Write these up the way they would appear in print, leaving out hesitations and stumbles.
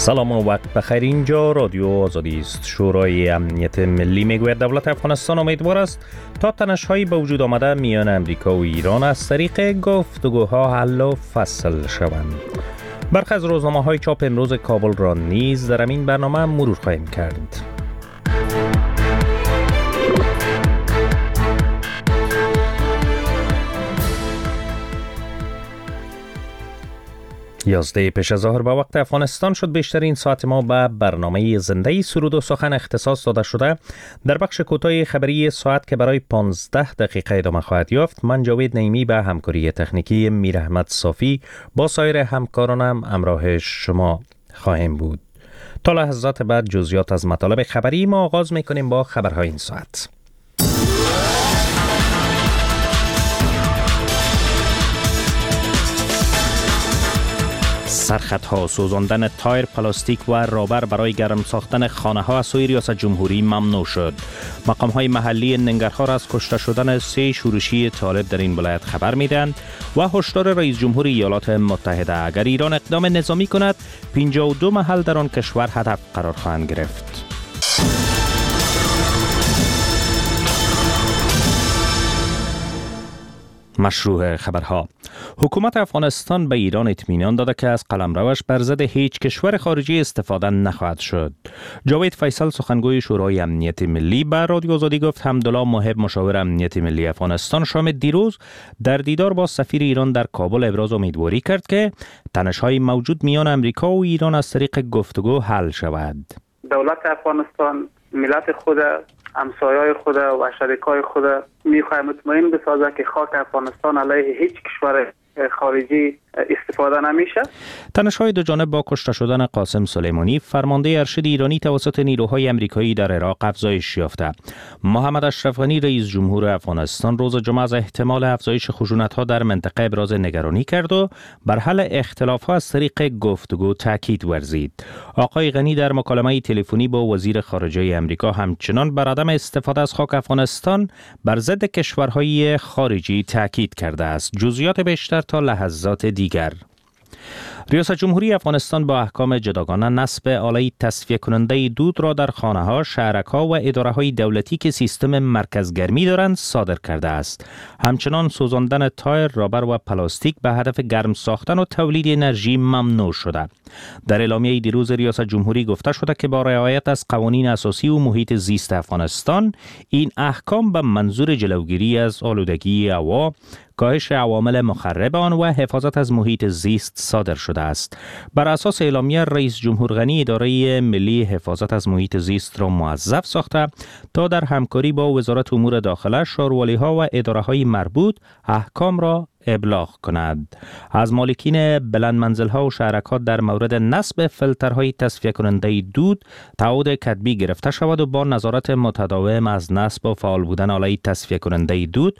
سلام و وقت بخیر. اینجا رادیو آزادی است. شورای امنیت ملی میگوید دولت افغانستان امیدوار است تا تنش‌های به وجود آمده میان امریکا و ایران از طریق گفتگوها حل و فصل شوند. برخی از روزنامه‌های چاپ امروز کابل را نیز در این برنامه مرور خواهیم کرد. 11 پیش از ظهر به وقت افغانستان شد. بیشترین ساعت ما به برنامه زنده سرود و سخن اختصاص داده شده. در بخش کوتاه خبری ساعت که برای 15 دقیقه ادامه خواهد یافت، من جاوید نعیمی به همکاری تکنیکی میر احمد صافی با سایر همکارانم همراه شما خواهیم بود. تا لحظات بعد جزئیات از مطالب خبری ما آغاز میکنیم با خبرهای این ساعت. سرخطها، سوزاندن تایر پلاستیک و رابر برای گرم ساختن خانه ها از سوی ریاست جمهوری ممنوع شد. مقام های محلی ننگرهار از کشته شدن 3 شورشی طالب در این ولایت خبر میدهند و هشدار رئیس جمهور ایالات متحده اگر ایران اقدام نظامی کند 52 محل در آن کشور هدف قرار خواهند گرفت. مشروع خبرها. حکومت افغانستان به ایران اطمینان داده که از قلمروش بر ضد هیچ کشور خارجی استفاده نخواهد شد. جاوید فیصل سخنگوی شورای امنیت ملی به رادیو آزادی گفت حمدالله محب مشاور امنیت ملی افغانستان شام دیروز در دیدار با سفیر ایران در کابل ابراز امیدواری کرد که تنش‌های موجود میان امریکا و ایران از طریق گفتگو حل شود. دولت افغانستان ملت خود، همسایه‌های خود و شریکای خود میخواهد مطمئن بسازه که خاک افغانستان علیه هیچ کشور خارجی استفاده نمیشه. تنش‌های دو جانب با کشته شدن قاسم سلیمانی فرمانده ارشد ایرانی توسط نیروهای امریکایی در عراق افزایش یافته. محمد اشرف غنی رئیس جمهور افغانستان روز جمعه از احتمال افزایش خشونت‌ها در منطقه ابراز نگرانی کرد و بر حل اختلاف‌ها از طریق گفتگو تاکید ورزید. آقای غنی در مکالمه تلفنی با وزیر خارجه امریکا همچنان بر عدم استفاده از خاک افغانستان بر ضد کشورهای خارجی تاکید کرده است. جزئیات بیشتر تا لحظات دیگر. ریاست جمهوری افغانستان با احکام جداگانه نصب آله تصفیه کننده دود را در خانه‌ها، شهرک‌ها و اداره‌های دولتی که سیستم مرکزگرمی دارند صادر کرده است. همچنان سوزاندن تایر، رابر و پلاستیک به هدف گرم ساختن و تولید انرژی ممنوع شده. در اعلامیه دیروز ریاست جمهوری گفته شده که با رعایت از قوانین اساسی و محیط زیست افغانستان، این احکام به منظور جلوگیری از آلودگی هوا، کاهش عوامل مخرب آن و حفاظت از محیط زیست صادر شده است. بر اساس اعلامیه رئیس جمهور غنی اداره ملی حفاظت از محیط زیست را موظف ساخته تا در همکاری با وزارت امور داخله، شارولی‌ها و اداره‌های مربوط احکام را ابلاغ کند. از مالکین بلند منزل‌ها و شهرک‌ها در مورد نصب فیلترهای تصفیه کننده دود تعهد کتبی گرفته شود و با نظارت متداوم از نصب و فعال بودن آله تصفیه کننده دود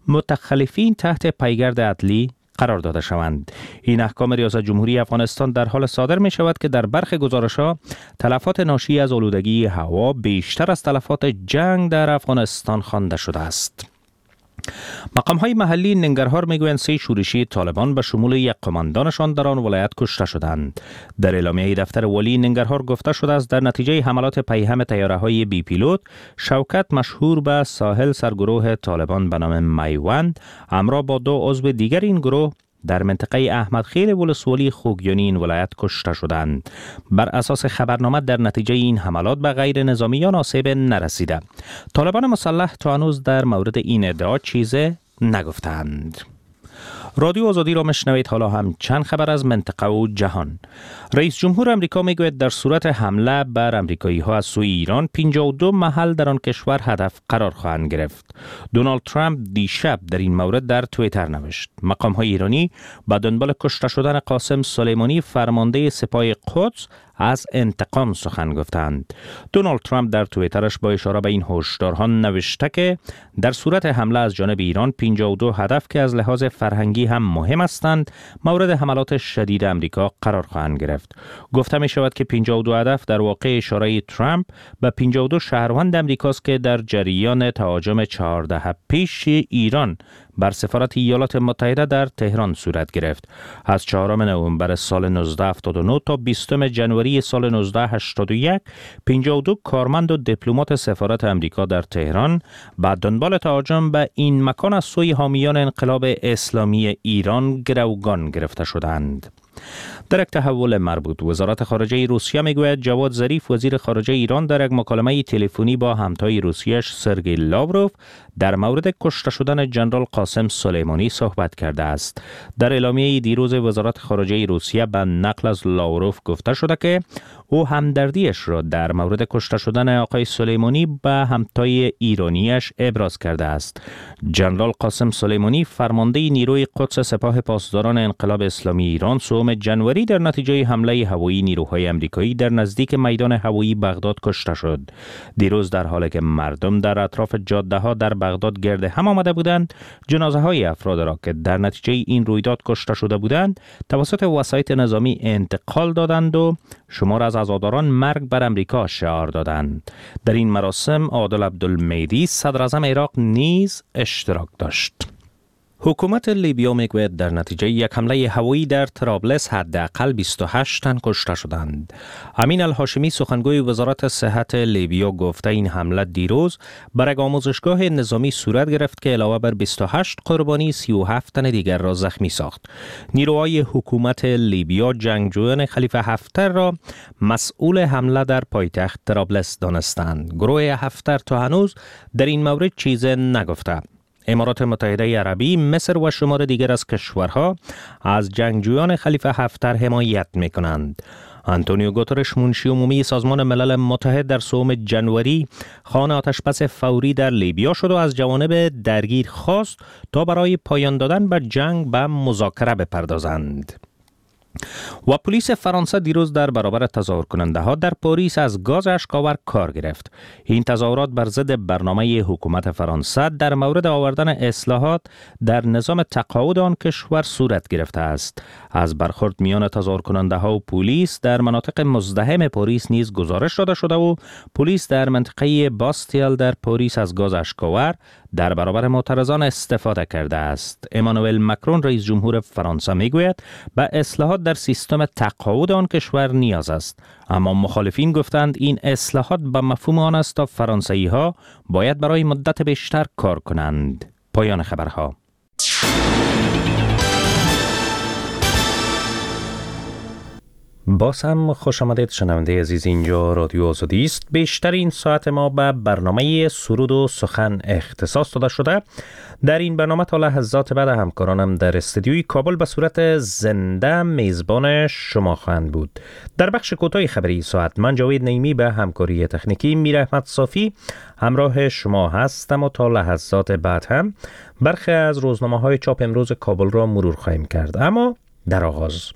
متخلفین تحت پیگرد عدلی قرار داده شوند. این احکام ریاست جمهوری افغانستان در حال صادر می شود که در برخی گزارش‌ها تلفات ناشی از آلودگی هوا بیشتر از تلفات جنگ در افغانستان خوانده شده است. مقام‌های محلی ننگرهار میگویند 3 شورشی طالبان به شمول یک قماندانشان در آن ولایت کشته شدند. در اعلامیه دفتر ولی ننگرهار گفته شده است در نتیجه حملات پیهم طیاره‌های بی پیلوت، شوکت مشهور به ساحل سرگروه طالبان به نام میوند همراه با 2 عضو دیگر این گروه در منطقه احمد خیل ولسوالی خوگیانی این ولایت کشته شدند. بر اساس خبرنامه در نتیجه این حملات به غیر نظامیان آسیب نرسیده. طالبان مسلح تا هنوز در مورد این ادعا چیزی نگفتند. رادیو آزادی را مشنوید. حالا هم چند خبر از منطقه و جهان. رئیس جمهور امریکا میگوید در صورت حمله بر امریکایی ها از سوی ایران 52 محل در آن کشور هدف قرار خواهند گرفت. دونالد ترامپ دیشب در این مورد در توییتر نوشت مقام های ایرانی به دنبال کشته شدن قاسم سلیمانی فرمانده سپاه قدس از انتقام سخن گفتند. دونالد ترامپ در توییترش با اشاره به این هشدارها نوشته که در صورت حمله از جانب ایران 52 هدف که از لحاظ فرهنگی هم مهم هستند مورد حملات شدید امریکا قرار خواهند گرفت. گفته می شود که 52 هدف در واقع اشاره ترامپ به 52 شهروند امریکاست که در جریان تهاجم 14 پیش ایران بر سفارت ایالات متحده در تهران صورت گرفت. از 4 نوامبر سال 1979 تا 20 جنوری سال 1981 52 کارمند و دیپلمات سفارت امریکا در تهران به دنبال تهاجم به این مکان از سوی حامیان انقلاب اسلامی ایران گروگان گرفته شدند. در یک تحول مربوط، وزارت خارجه روسیه میگوید جواد ظریف وزیر خارجه ایران در یک مکالمه تلفنی با همتای روسیه‌اش سرگئی لاوروف در مورد کشته شدن ژنرال قاسم سلیمانی صحبت کرده است. در اعلامیه دیروز وزارت خارجه روسیه به نقل از لاوروف گفته شده که او همدردیش را در مورد کشته شدن آقای سلیمانی به همتای ایرانیش ابراز کرده است. ژنرال قاسم سلیمانی فرمانده نیروی قدس سپاه پاسداران انقلاب اسلامی ایران 3 جنوری در نتیجه حمله هوایی نیروهای امریکایی در نزدیک میدان هوایی بغداد کشته شد. دیروز در حالی که مردم در اطراف جاده‌ها در بغداد گرد هم آمده بودند، جنازه‌های افراد را که در نتیجه این رویداد کشته شده بودند توسط وسایط نظامی انتقال دادند و شمار از عزاداران مرگ بر امریکا شعار دادند. در این مراسم عادل عبدالمیدی صدر اعظم عراق نیز اشتراک داشت. حکومت لیبیا میگوید در نتیجه یک حمله هوایی در طرابلس حداقل 28 تن کشته شدند. امین الهاشمی سخنگوی وزارت صحت لیبیا گفته این حمله دیروز بر یک آموزشگاه نظامی صورت گرفت که علاوه بر 28 قربانی 37 تن دیگر را زخمی ساخت. نیروهای حکومت لیبیا جنگجویان خلیفه حفتر را مسئول حمله در پایتخت طرابلس دانستند. گروه حفتر تا هنوز در این مورد چیزی نگفته. امارات متحده عربی، مصر و شمار دیگر از کشورها از جنگجویان خلیفه حفتر حمایت می‌کنند. آنتونیو گوترش منشی عمومی سازمان ملل متحد در 3 جنوری خواهان آتشبس فوری در لیبیا شد و از جوانب درگیر خواست تا برای پایان دادن به جنگ به مذاکره بپردازند. و پلیس فرانسه دیروز در برابر تظاهر کننده ها در پاریس از گاز اشک‌آور کار گرفت. این تظاهرات بر ضد برنامه حکومت فرانسه در مورد آوردن اصلاحات در نظام تقاعد آن کشور صورت گرفته است. از برخورد میان تظاهر کننده ها و پلیس در مناطق مزدحم پاریس نیز گزارش داده شده و پلیس در منطقه باستیل در پاریس از گاز اشک‌آور در برابر معترضان استفاده کرده است. امانوئل مکرون رئیس جمهور فرانسه میگوید به اصلاحات در سیستم تقاعد آن کشور نیاز است، اما مخالفین گفتند این اصلاحات به مفهوم آن است تا فرانسوی ها باید برای مدت بیشتر کار کنند. پایان خبرها. باز هم خوش آمدید شنونده عزیز، اینجا رادیو آزادی است. بیشتر این ساعت ما به برنامه سرود و سخن اختصاص داده شده. در این برنامه تا لحظات بعد همکارانم در استودیوی کابل به صورت زنده میزبان شما خواهند بود. در بخش کوتاه خبری ساعت من جاوید نعیمی به همکاری تکنیکی میر احمد صافی همراه شما هستم و تا لحظات بعد هم برخی از روزنامه‌های چاپ امروز کابل را مرور خواهیم کرد. اما در آغاز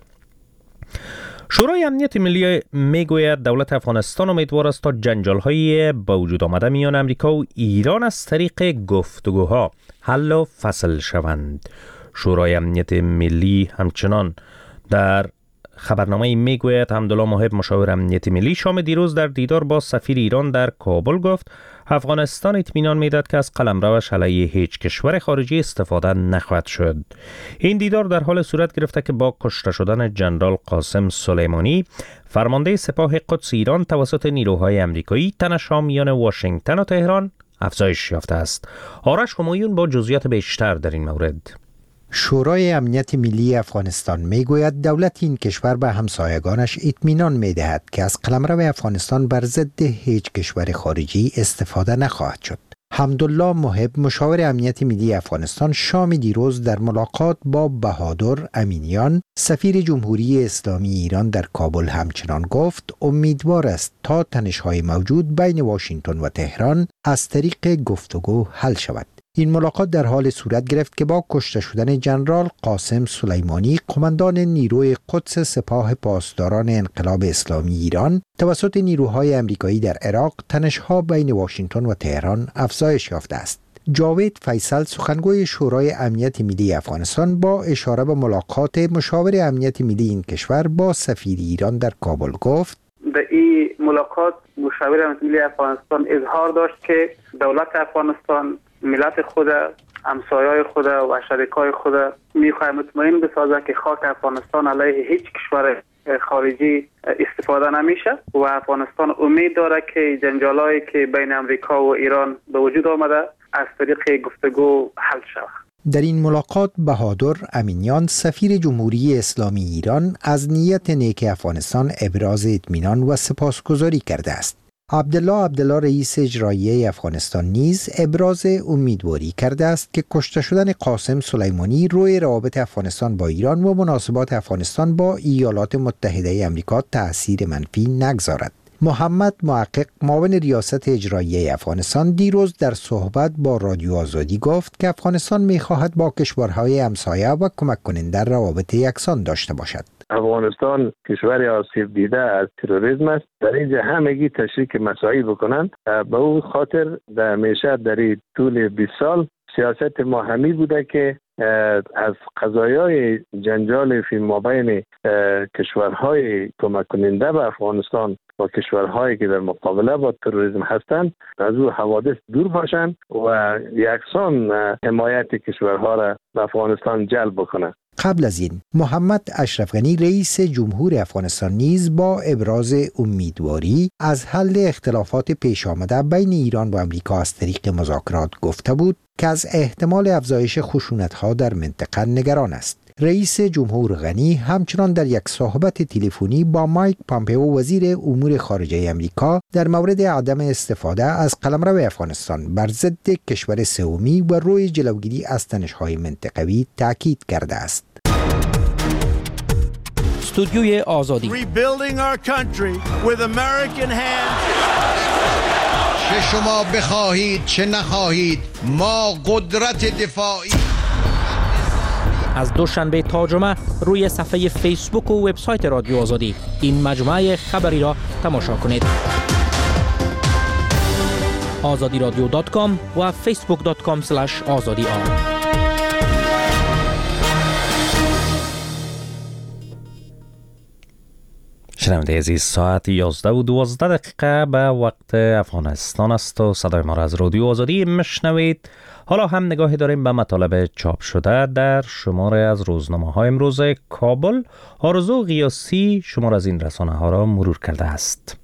شورای امنیت ملی میگوید دولت افغانستان امیدوار است تا جنجال‌های با وجود آمده میان امریکا و ایران از طریق گفتگوها حل و فصل شوند. شورای امنیت ملی همچنان در خبرنامه میگوید حمدالله محب مشاور امنیت ملی شام دیروز در دیدار با سفیر ایران در کابل گفت افغانستان اطمینان میداد که از قلمروش علیه هیچ کشور خارجی استفاده نخواهد شد. این دیدار در حال صورت گرفته که با کشته شدن ژنرال قاسم سلیمانی فرمانده سپاه قدس ایران توسط نیروهای امریکایی تنش میان واشنگتن و تهران افزایش یافته است. آرش همایون با جزئیات بیشتر در این مورد. شورای امنیت ملی افغانستان میگوید دولت این کشور به همسایگانش اطمینان میدهد که از قلمرو افغانستان بر ضد هیچ کشور خارجی استفاده نخواهد شد. حمدالله محب مشاور امنیت ملی افغانستان شام دیروز در ملاقات با بهادر امینیان سفیر جمهوری اسلامی ایران در کابل همچنان گفت امیدوار است تا تنش‌های موجود بین واشنگتن و تهران از طریق گفتگو حل شود. این ملاقات در حال صورت گرفت که با کشته شدن ژنرال قاسم سلیمانی قماندان نیروی قدس سپاه پاسداران انقلاب اسلامی ایران توسط نیروهای امریکایی در عراق تنش‌ها بین واشنگتن و تهران افزایش یافته است. جاوید فیصل سخنگوی شورای امنیت ملی افغانستان با اشاره به ملاقات مشاور امنیت ملی این کشور با سفیر ایران در کابل گفت در این ملاقات مشاور امنیت ملی افغانستان اظهار داشت که دولت افغانستان ملت خود همسایه‌های خود و شریکای خود می‌خواهد مطمئن بسازد که خاک افغانستان علیه هیچ کشور خارجی استفاده نمیشه و افغانستان امید داره که جنجالایی که بین امریکا و ایران به وجود آمده از طریق گفتگو حل شود. در این ملاقات بهادر امینیان سفیر جمهوری اسلامی ایران از نیت نیک افغانستان ابراز اطمینان و سپاسگزاری کرده است. عبدالله رئیس اجرایی افغانستان نیز ابراز امیدواری کرده است که کشته شدن قاسم سلیمانی روی روابط افغانستان با ایران و مناسبات افغانستان با ایالات متحده آمریکا تأثیر منفی نگذارد. محمد محقق معاون ریاست اجرایی افغانستان دیروز در صحبت با رادیو آزادی گفت که افغانستان می‌خواهد با کشورهای همسایه و کمک کننده روابط یکسان داشته باشد. افغانستان کشور آسیب دیده از تروریسم است. در اینجا همگی تشریک مسائل بکنند. به اون خاطر همیشه در طول 20 سال سیاست ما همی بوده که از قضایای جنجال فی مابین کشورهای کمک کننده به افغانستان و کشورهایی که در مقابله با تروریسم هستند از او حوادث دور باشند و یکسان حمایت کشورها را به افغانستان جلب بکنند. قبل از این محمد اشرف غنی رئیس جمهور افغانستان نیز با ابراز امیدواری از حل اختلافات پیش آمده بین ایران و آمریکا از طریق مذاکرات گفته بود که از احتمال افزایش خشونت‌ها در منطقه نگران است. رئیس جمهور غنی همچنان در یک صحبت تلفنی با مایک پامپئو وزیر امور خارجه آمریکا در مورد عدم استفاده از قلمرو افغانستان بر ضد کشور سومی و روی جلوگیری از تنش‌های منطقوی تاکید کرده است. استودیوی آزادی چه شما بخواهید چه نخواهید ما قدرت دفاعی. از دوشنبه تا جمعه روی صفحه فیسبوک و وبسایت رادیو آزادی این مجموعه خبری را تماشا کنید. azadiradio.com و facebook.com/azadi. شنونده عزیز، ساعت 11:12 به وقت افغانستان است و صدای ما را از رادیو آزادی میشنوید. حالا هم نگاهی داریم به مطالب چاپ شده در شماره از روزنامه‌های امروز کابل. آرزو قیاسی شماره از این رسانه‌ها را مرور کرده است.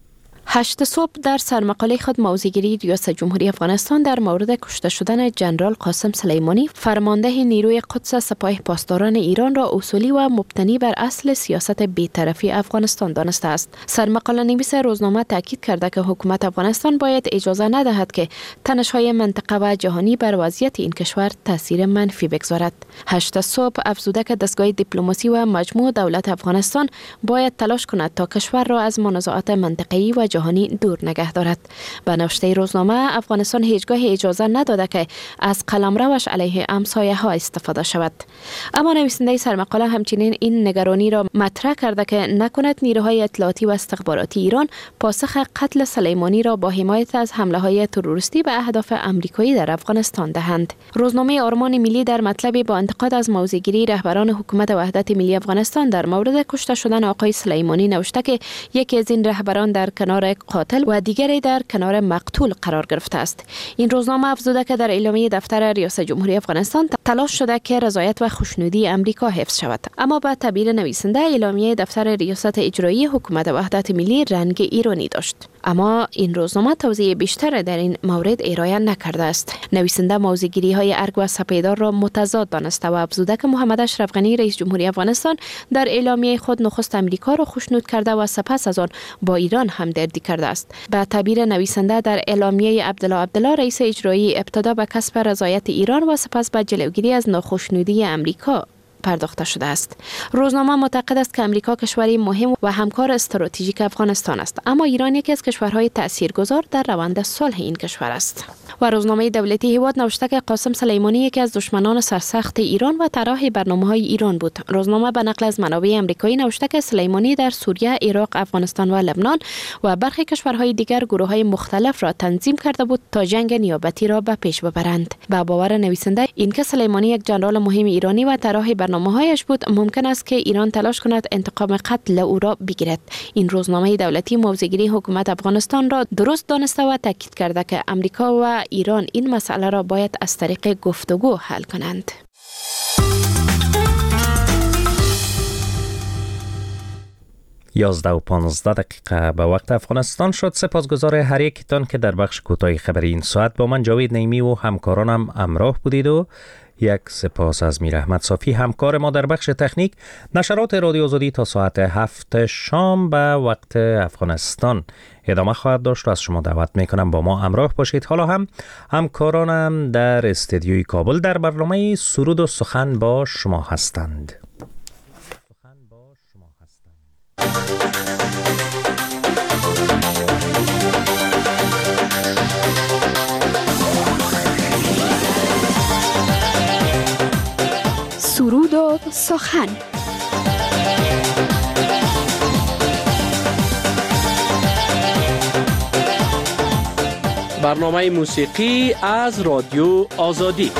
8 صبح در سرمقاله خود موضع‌گیری ریاست جمهوری افغانستان در مورد کشته شدن جنرال قاسم سلیمانی فرمانده نیروی قدس سپاه پاسداران ایران را اصولی و مبتنی بر اصل سیاست بی‌طرفی افغانستان دانسته است. سرمقاله نویس روزنامه تاکید کرده که حکومت افغانستان باید اجازه ندهد که تنش‌های منطقه و جهانی بر وضعیت این کشور تاثیر منفی بگذارد. 8 صبح افزوده که دستگاه دیپلماسی و مجموع دولت افغانستان باید تلاش کند تا کشور را از منازعات منطقه‌ای و جهانی دور نگه دارد. به نوشته روزنامه افغانستان هیچگاه اجازه نداده که از قلمروش علیه همسایه ها استفاده شود. اما نویسنده سرمقاله همچنین این نگرانی را مطرح کرده که نکند نیروهای اطلاعاتی و استخباراتی ایران پاسخ قتل سلیمانی را با حمایت از حمله‌های تروریستی به اهداف آمریکایی در افغانستان دهند. روزنامه آرمان ملی در مطلبی با انتقاد از موضع‌گیری رهبران حکومت وحدت ملی افغانستان در مورد کشته شدن آقای سلیمانی نوشته که یکی از این رهبران در کنار قاتل و دیگری در کنار مقتول قرار گرفته است. این روزنامه افزوده که در اعلامیه دفتر ریاست جمهوری افغانستان تلاش شده که رضایت و خوشنودی آمریکا حفظ شود، اما به تعبیر نویسنده اعلامیه دفتر ریاست اجرایی حکومت وحدت ملی رنگ ایرانی داشت. اما این روزنامه توضیح بیشتر در این مورد ارائه نکرده است. نویسنده موضع‌گیری‌های ارگ و سپیدار را متضاد دانسته و افزوده که محمد اشرف غنی رئیس جمهوری افغانستان در اعلامیه خود نخست آمریکا را خوشنود کرده و سپس از آن با ایران همدردی کرده است. به تعبیر نویسنده در اعلامیه عبدالله رئیس اجرایی ابتدا به کسب رضایت ایران و سپس به جلوگیری از ناخوشنودی آمریکا پرداخته شده است. روزنامه معتقد است که آمریکا کشوری مهم و همکار استراتژیک افغانستان است، اما ایران یکی از کشورهای تاثیرگذار در روند صلح این کشور است. و روزنامه دولتی هیواد نوشته که قاسم سلیمانی یکی از دشمنان سرسخت ایران و طراح برنامه‌های ایران بود. روزنامه به نقل از منابع آمریکایی نوشته که سلیمانی در سوریه، عراق، افغانستان و لبنان و برخی کشورهای دیگر گروه‌های مختلف را تنظیم کرده بود تا جنگ نیابتی را به پیش ببرند. با باور نویسنده اینکه سلیمانی یک ژنرال مهم ایرانی و طراح برنامه‌هایش بود ممکن است که ایران تلاش کند انتقام قتل او را بگیرد. این روزنامه دولتی موضع‌گیری حکومت افغانستان را درست دانسته و تاکید کرده که امریکا و ایران این مسئله را باید از طریق گفتگو حل کنند. 11:15 به وقت افغانستان شد. سپاسگزار هر یکتان که در بخش کوتاه خبری این ساعت با من جاوید نعیمی و همکارانم همراه بودید و یک سپاس از میر احمد صافی همکار ما در بخش تکنیک. نشرات رادیو آزادی تا ساعت 7 شام به وقت افغانستان ادامه خواهد داشت و از شما دعوت میکنم با ما همراه باشید. حالا هم همکارانم در استدیوی کابل در برنامه سرود و سخن با شما هستند. سرود و سخن. برنامه موسیقی از رادیو آزادی.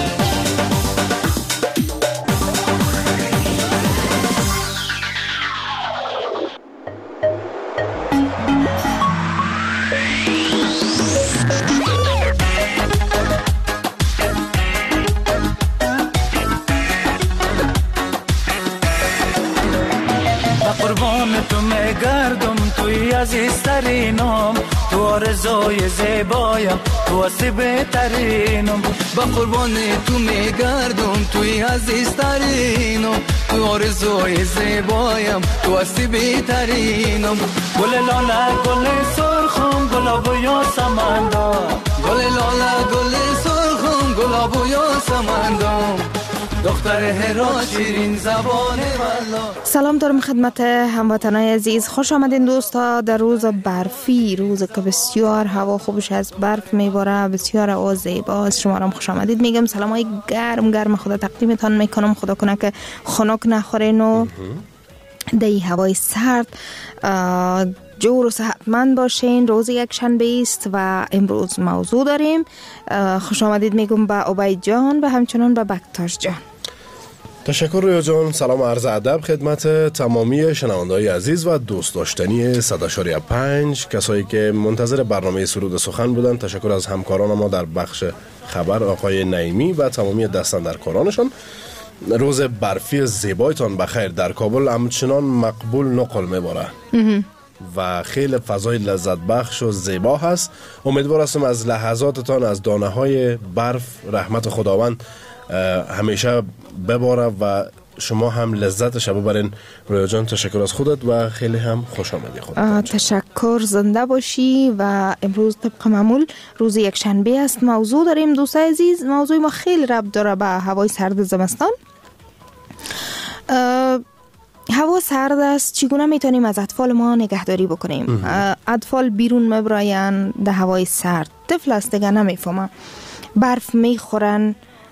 عزیزترینم تو آرزوی زیبایم تو هستی بهترینم با قربان تو میگردم توی عزیزترینم تو آرزوی زیبایم تو هستی بهترینم گل لاله گل سرخم گلاب و یاسمندم گل لاله گل سرخم گلاب و یاسمندم دختر هرا شیرین زبان والله. سلام دارم خدمت هموطنای عزیز، خوش آمدین دوستا. در روز برفی، روز که بسیار هوا خوبش از برف میباره، بسیار هوا زیباست، شما را خوش آمدید میگم. سلامای گرم خدا تقدیمتان میکنم. خدا کنه که خنک نخورین و دی هوای سرد جور و صحتمند باشین. روز یک شنبه است و امروز موضوع داریم. خوش آمدید میگم به عبید جان و همچنان به بکتاش جان. تشکر رویا جان. سلام و عرض ادب خدمت تمامی شنونده‌های عزیز و دوست داشتنی 100.5 کسایی که منتظر برنامه سرود سخن بودن. تشکر از همکاران ما در بخش خبر آقای نعیمی و تمامی دستاندرکارانشان. روز برفی زیبایتان بخیر. در کابل همچنان مقبول نقل میباره و خیلی فضای لذت بخش و زیبا هست. امیدوار هستم از لحظاتتان از دانه های برف رحمت خداوند همیشه بباره و شما هم لذتش ببرین. رویا جان تشکر از خودت و خیلی هم خوش آمدی خودت. تشکر، زنده باشی. و امروز طبق معمول روز یک شنبه است. موضوع داریم دوستای عزیز. موضوع ما خیلی ربط داره به هوای سرد زمستان. هوا سرد است، چگونه میتونیم از اطفال ما نگهداری بکنیم؟ اطفال بیرون میبراین در هوای سرد، طفل است دیگه نمیفهمه، برف میخورن،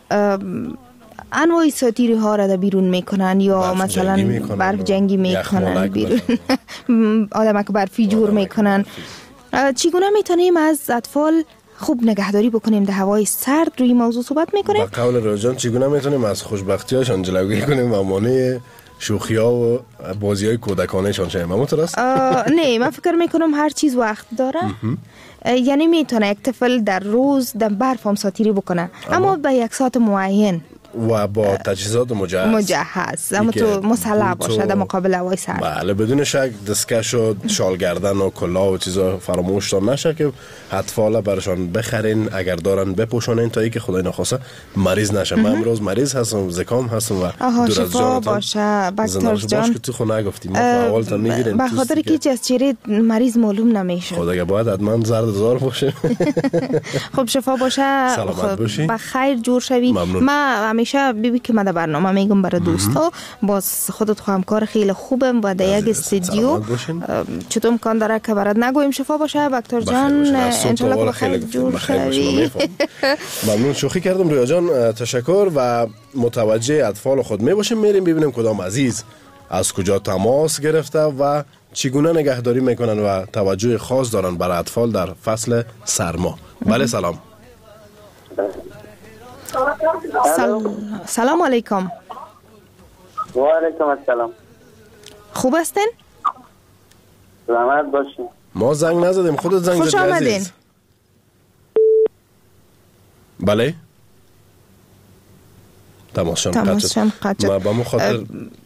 انواع ساتیری ها را در بیرون میکنن یا مثلا برف جنگی میکنن بیرون آدم که برفی جور میکنن. چگونه میتونیم از اطفال خوب نگهداری بکنیم در هوای سرد؟ روی موضوع صحبت میکنیم. با قول روزان چگونه میتونیم از خوشبختی هاشان جلوگیری کنیم و مانع شوخی ها و بازی های کودکانه شان شویم؟ همونطور است؟ نه، من فکر میکنم هر چیز وقت داره. یعنی میتونه یک طفل در روز در برف هم ساتیری بکنه، اما به یک ساعت معین و با تجهیزات مجهز. اما تو مسلح باشه در مقابل هوای سرد. بله، بدون شک دستکش و شال گردن و کلاه و چیزا فراموش نشه که اطفال برشان بخرین، اگر دارن بپوشونین تا اینکه خدای نخواسته مریض نشه. من امروز مریض هستم، زکام هستم و دور از جانتان باشه. بکتر جان که تو خود نگفتی ما فعالتان میگیرین به خاطر که چیز از چهره مریض معلوم نمیشه. خدا باید حتما زرد زار باشه. خب شفا باشه، سلامت باشی، بخیر جور شوی. ما همیشه بیبی که من در برنامه میگم برای دوستا، باز خودت همکار خیلی خوبم و در یک استودیو چطور امکان داره که برات نگویم. شفا باشه بکتر جان، انشالله که بخیر جور شوی. ممنون، شوخی کردم رویا جان، تشکر. و متوجه اطفال خود میباشیم، میریم ببینیم کدام عزیز از کجا تماس گرفته و چگونه نگهداری میکنن و توجه خاص دارن برای اطفال در فصل سرما. بله سلام. سلام علیکم. و علیکم السلام. خوب هستین؟ سلامت باشین. ما زنگ نزدیم، خودت زنگ زدی. خوش آمدین. بله تماشان قطع. ما با خاطر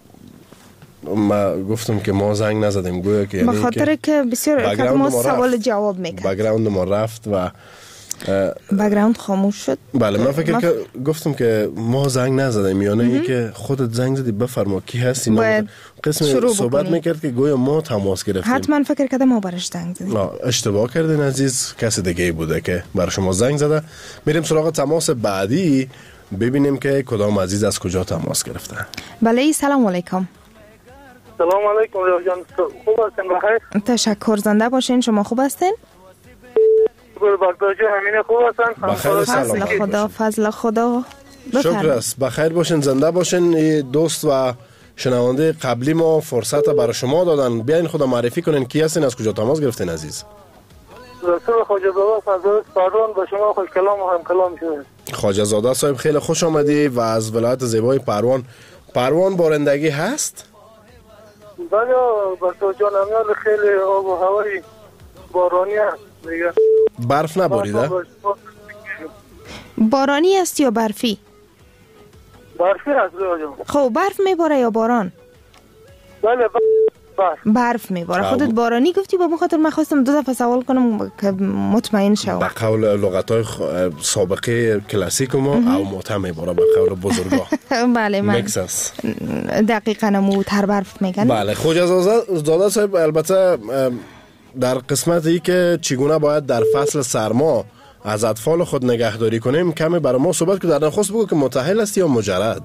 ما گفتم که ما زنگ نزدیم، گویا که یعنی خاطر که بسیار که ما سوال جواب میکنیم. بک‌گراند ما رفت و بک‌گراند خاموش شد. بله من فکر که گفتم که ما زنگ نزدیم، یعنی اینکه خودت زنگ زدی. بفرما کی هستی؟ باید قسم صحبت میکرد که گویا ما تماس گرفتیم. حتما فکر کردم ما برش زنگ زدیم. اشتباه کردین عزیز، کسی دیگه بوده که برای شما زنگ زده. میریم سراغ تماس بعدی، ببینیم که کدام عزیز از کجا تماس گرفته. بله سلام علیکم. سلام علیکم جان، خوب هستین؟ بخیر. تشکر، زنده باشین. شما خوب هستین؟ برداشت همین خوب هستن. بخیر، فضل خدا، فضل خدا. شکر است. بخیر باشین، زنده باشین. دوست و شنونده قبلی ما فرصت برای شما دادن، بیاین خدا معرفی کنین کی هستین، از کجا تماس گرفتین عزیز؟ رسول خواجه زاده فضل پروان با شما خوش کلام و هم کلام شده. خواجه زاده صاحب خیلی خوش آمدی و از ولایت زیبای پروان بارندگی هست؟ بله برداشت جان، همیان خیلی آب و هوای بارانی هست دیگه. برف نباریده؟ بارانی است یا برفی؟ برفی هست جان. خب برف میباره یا باران؟ بله برف میباره. خودت بارانی گفتی، با خاطر من خواستم دو دفعه سوال کنم که مطمئن شوم. به قول لغت‌های سابقه کلاسیک ما او موته میباره، به قول بزرگا. بله من دقیقاً مو تر برف میگن. بله خواجه زاده صاحب، البته در قسمتی که چگونه باید در فصل سرما از اطفال خود نگهداری کنیم کمی برای ما صحبت که در نخست بگو که متأهل است یا مجرد؟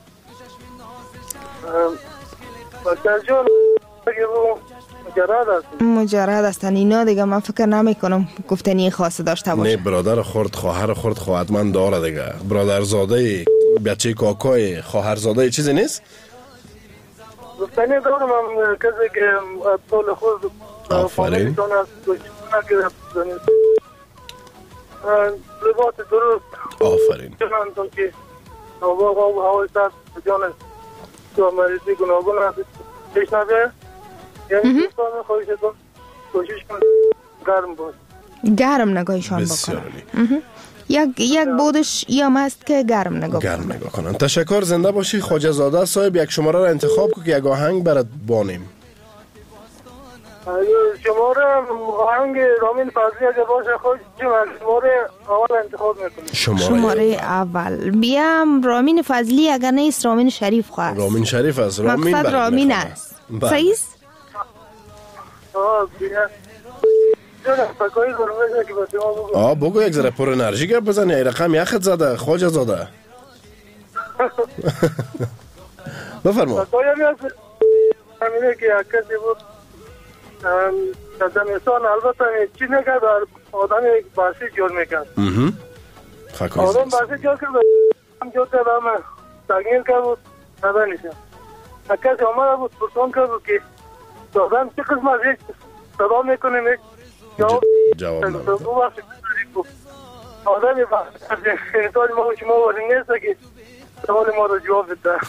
مجرد هستن اینا دیگه. من فکر نمی کنم گفتنی خاصه داشته باشه. نه برادر خورد، خواهر خورد، خواهدمند داره دیگه. برادرزاده، بچه کاکای، خواهرزاده چیزی نیست؟ گفتنی دارم هم کسی که اطفال خود آفرین لباس درست آفرین جانم تا که هوای سرد جانم تو مریضی گناهگون پیش نبیه. یعنی دوستان خواهش کن کوشش کن گرم باش، گرم نگاهشان بکنن. یک بودش یام است که گرم نگاه کنن. تشکر، زنده باشی خواجه زاده صاحب. یک شماره را انتخاب کن که یک آهنگ برات بانیم. شماره آهنگ رامین فضلی اگه باشه خوش، شماره اول انتخاب میکنم. شماره اول بیام رامین فضلی، اگر نیست رامین شریف خواست. رامین شریف است. مقصد رامین است. صحیح است؟ بگو یک ذره پر انرژی گپ بزنی. ای رقم یخت زده خواجه زاده. بفرما. همینه که یک کسی بود در زمستان، البته چی نکرد، آدم بحثی جور میکرد. آدم بحثی جور کرد، هم جور کرد، همه تغییر کرد بود، نده نیشن. یک کسی آمده بود پرسان کرد بود که آدم چه قسم از یک صدا میکنیم، یک جواب نمید. آدم بحثی انسان ما شما وارد نیست که سوال ما رو جواب بده.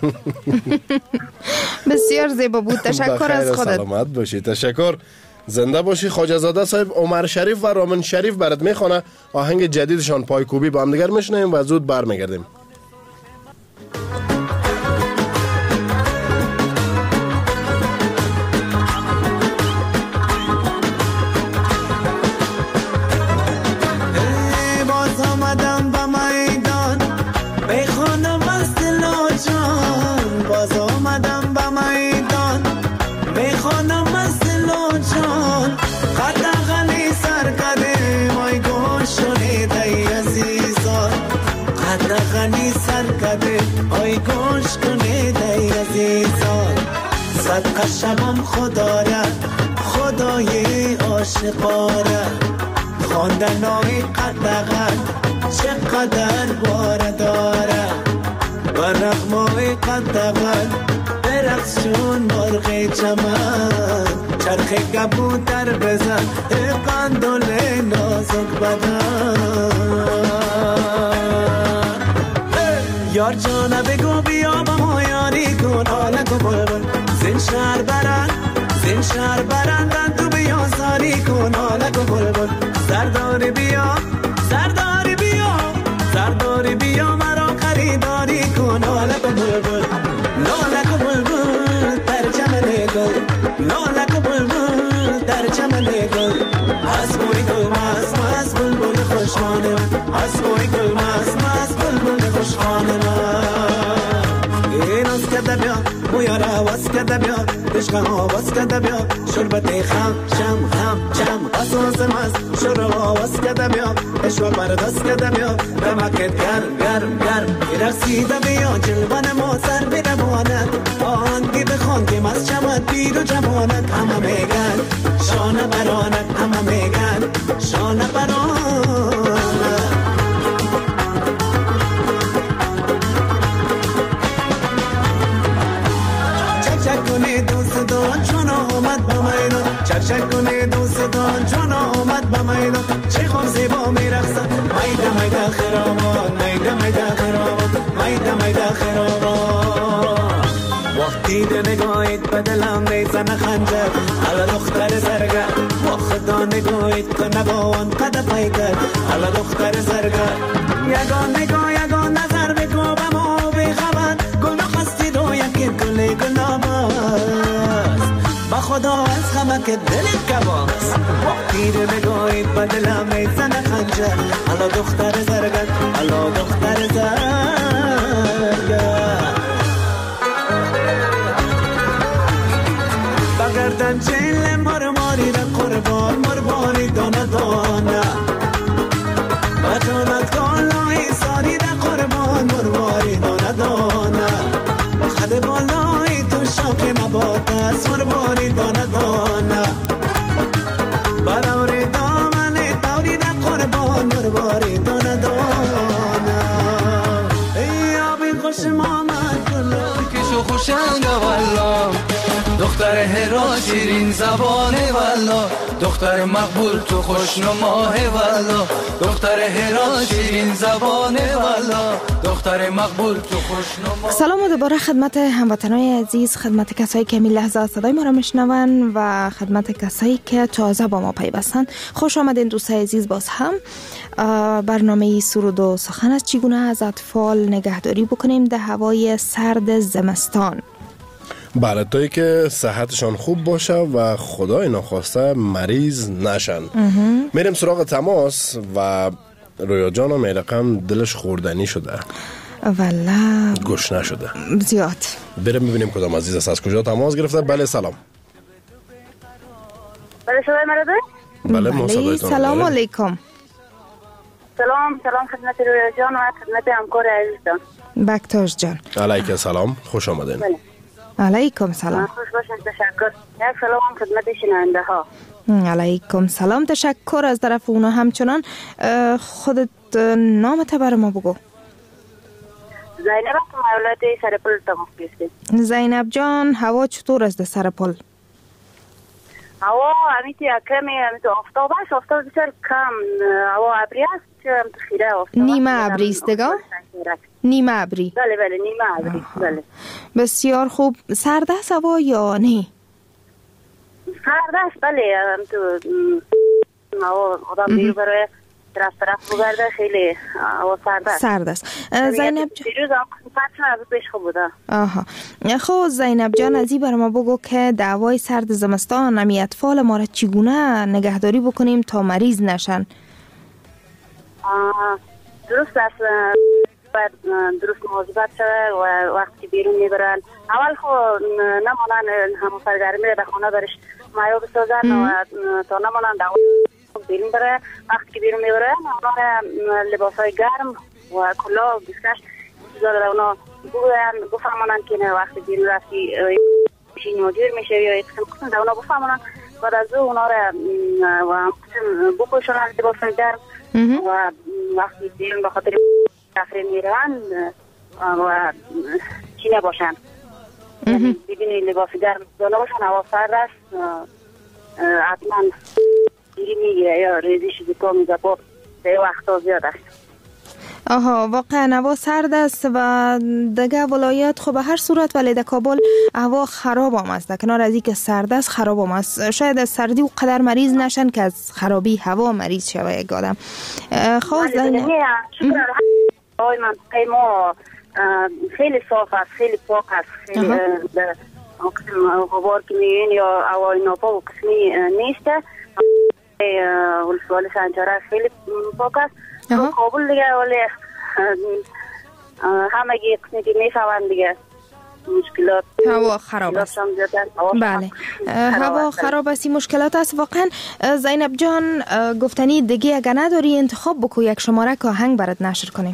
بسیار زیبا بود. تشکر از خودت. سلامت باشی. تشکر، زنده باشی. خواجه زاده صاحب عمر شریف و رامین شریف برات میخونه. آهنگ جدیدشان پایکوبی با هم دیگر میشنیم و زود برمیگردیم. صدقه شبم خدا را، خدای عاشقاره، خواندن نامی قدغن چقدر باره داره، و رقمای قدغن برقصون مرغ چمن، چرخ کبوتر بزن قندل نازک بدن. یار جانه بگو بیا با ما یاری کن آلک و بلبل زین شهر برندن تو بیا زاری کن آلک و بلبل سرداری بیا مرا خریداری کن آلک و بلبل لالک و بلبل در چمن گل لالک و بلبل در چمن گل از بوی گل مست بلبل خوشخانه من از بوی گل مست بلبل خوشخانه من این از کده بیا مویار آواز کده بیا عشق آواز کده بیا شربت خم شم قصاص مست شر آواز کده بیا عشق پرداز کده بیا دمکت گرم رسیده بیا جلوان ما سر بروانت آهنگی بخوان که مست شود پیر و جوانت همه میگن شانه برانت همه میگن شانه برانت چک کنه دوستان چون آمد به میدان چه خوب زیبا میرقصد میده خرابان وقتی ده نگاهیت به دلم میزنه خنجر حالا دختر زرگر با خدا نگاهیت کنه با آن قد پیکر حالا دختر زرگر یگان نظر بگو به ما بخبر گل نخستی دو یکی گل ناباست با خدا از همه که دلت کباست وقتی ده نگاهیت به دلم میزنه خنجر حالا دختر زرگر بگردن چیل مرماری را قربان مربانی دانه بچانت کالای ساری را قربان مرباری دانه خد بالای تو شاک نبات است مرباری دانه براوری دامن تاوری را قربان مرباری دانه ای آبی خوش مامد کلو کشو خوشنگ والله دختر هرا شیرین زبانه والا دختر مقبول تو خوشنماه والا دختر هرا شیرین زبانه والا دختر مقبول تو خوشنماه. سلام و دوباره خدمت هموطنان عزیز، خدمت کسایی که می لحظه صدای ما را میشنون و خدمت کسایی که تازه با ما پیوستن. خوش آمدین دوستای عزیز. باز هم برنامه سرود و سخن است چگونه از اطفال نگهداری بکنیم در هوای سرد زمستان. بله، تایی که صحتشان خوب باشه و خدای ناخواسته مریض نشن. میریم سراغ تماس و رویا جان هم رقم دلش خوردنی شده والا گوش نشده زیاد. بریم ببینیم کدام عزیز است از کجا تماس گرفته. بله سلام. بله صدای مرا دارید؟ بله ما صدایتان. سلام علیکم. سلام خدمت رویا جان و خدمت همکار عزیزم. بکتاش جان. علیکم سلام، خوش آمدین. بله. علیکم سلام. خوش باشین، تشکر. یک سلام خدمت شنونده ها. علیکم سلام، تشکر از طرف اونا. همچنان خودت نامت بر ما بگو. زینب از مولات سرپل تماس گرفتیم. زینب جان، هوا چطور است در سرپل؟ هوا همیتی کمی، همیتی آفتاب است، آفتاب بسیار کم، هوا ابری است، خیره آفتاب. نیمه ابری است دیگه؟ نیمه ابری. بله نیمه ابری. بله. بسیار خوب. سرد است هوا یا نه؟ سرد است بله، تو هوا آدم بیرو برای طرف بگرده خیلی هوا سرد است. زینب جان، دیروز هم پیش خوب بوده. آها. خب زینب جان، از این بر ما بگو که دعوای سرد زمستان امی اطفال ما را چگونه نگهداری بکنیم تا مریض نشن؟ درست است، درست مواظبت شده و وقتی بیرون میبرن اول خب نمانن همون سرگرمی به خانه برش مایو بسازن و تا نمانن بیرون بره. وقتی که بیرون میبرن اونا لباس های گرم و کلا بسکش چیزا داره اونا بفهمانن که نه وقتی بیرون رفتی شین مدیر میشه یا یک قسم اونا بفهمانن. بعد از اونا رو بپوشونن لباس های گرم و وقتی بیرون به خاطر تفریح میرن و چی نباشن، یعنی بدون لباس گرم نباشن. هوا سرد است، حتما دیگه میگیره یا ریزش زکام زباب به وقتا زیاد است. آها، واقعا هوا سرد است و دیگه ولایت خب به هر صورت، ولی در کابل هوا خراب هم است. در کنار از اینکه سرد است خراب هم است. شاید از سردی و قدر مریض نشن که از خرابی هوا مریض شوه یک آدم. خواست منطقه ما خیلی صاف است، خیلی پاک است، خیلی غبار که میبینی یا هوای ناپاک و قسمی نیسته. ولسوالی سنجاره خیلی پاک است. کابل دیگه ولی همگی قسمی که میشوند دیگه مشکلات هوا خراب است. بله، هوا خراب است، مشکلات است واقعا. زینب جان گفتنی دیگه اگر نداری انتخاب بکو یک شماره که آهنگ برات نشر کنیم.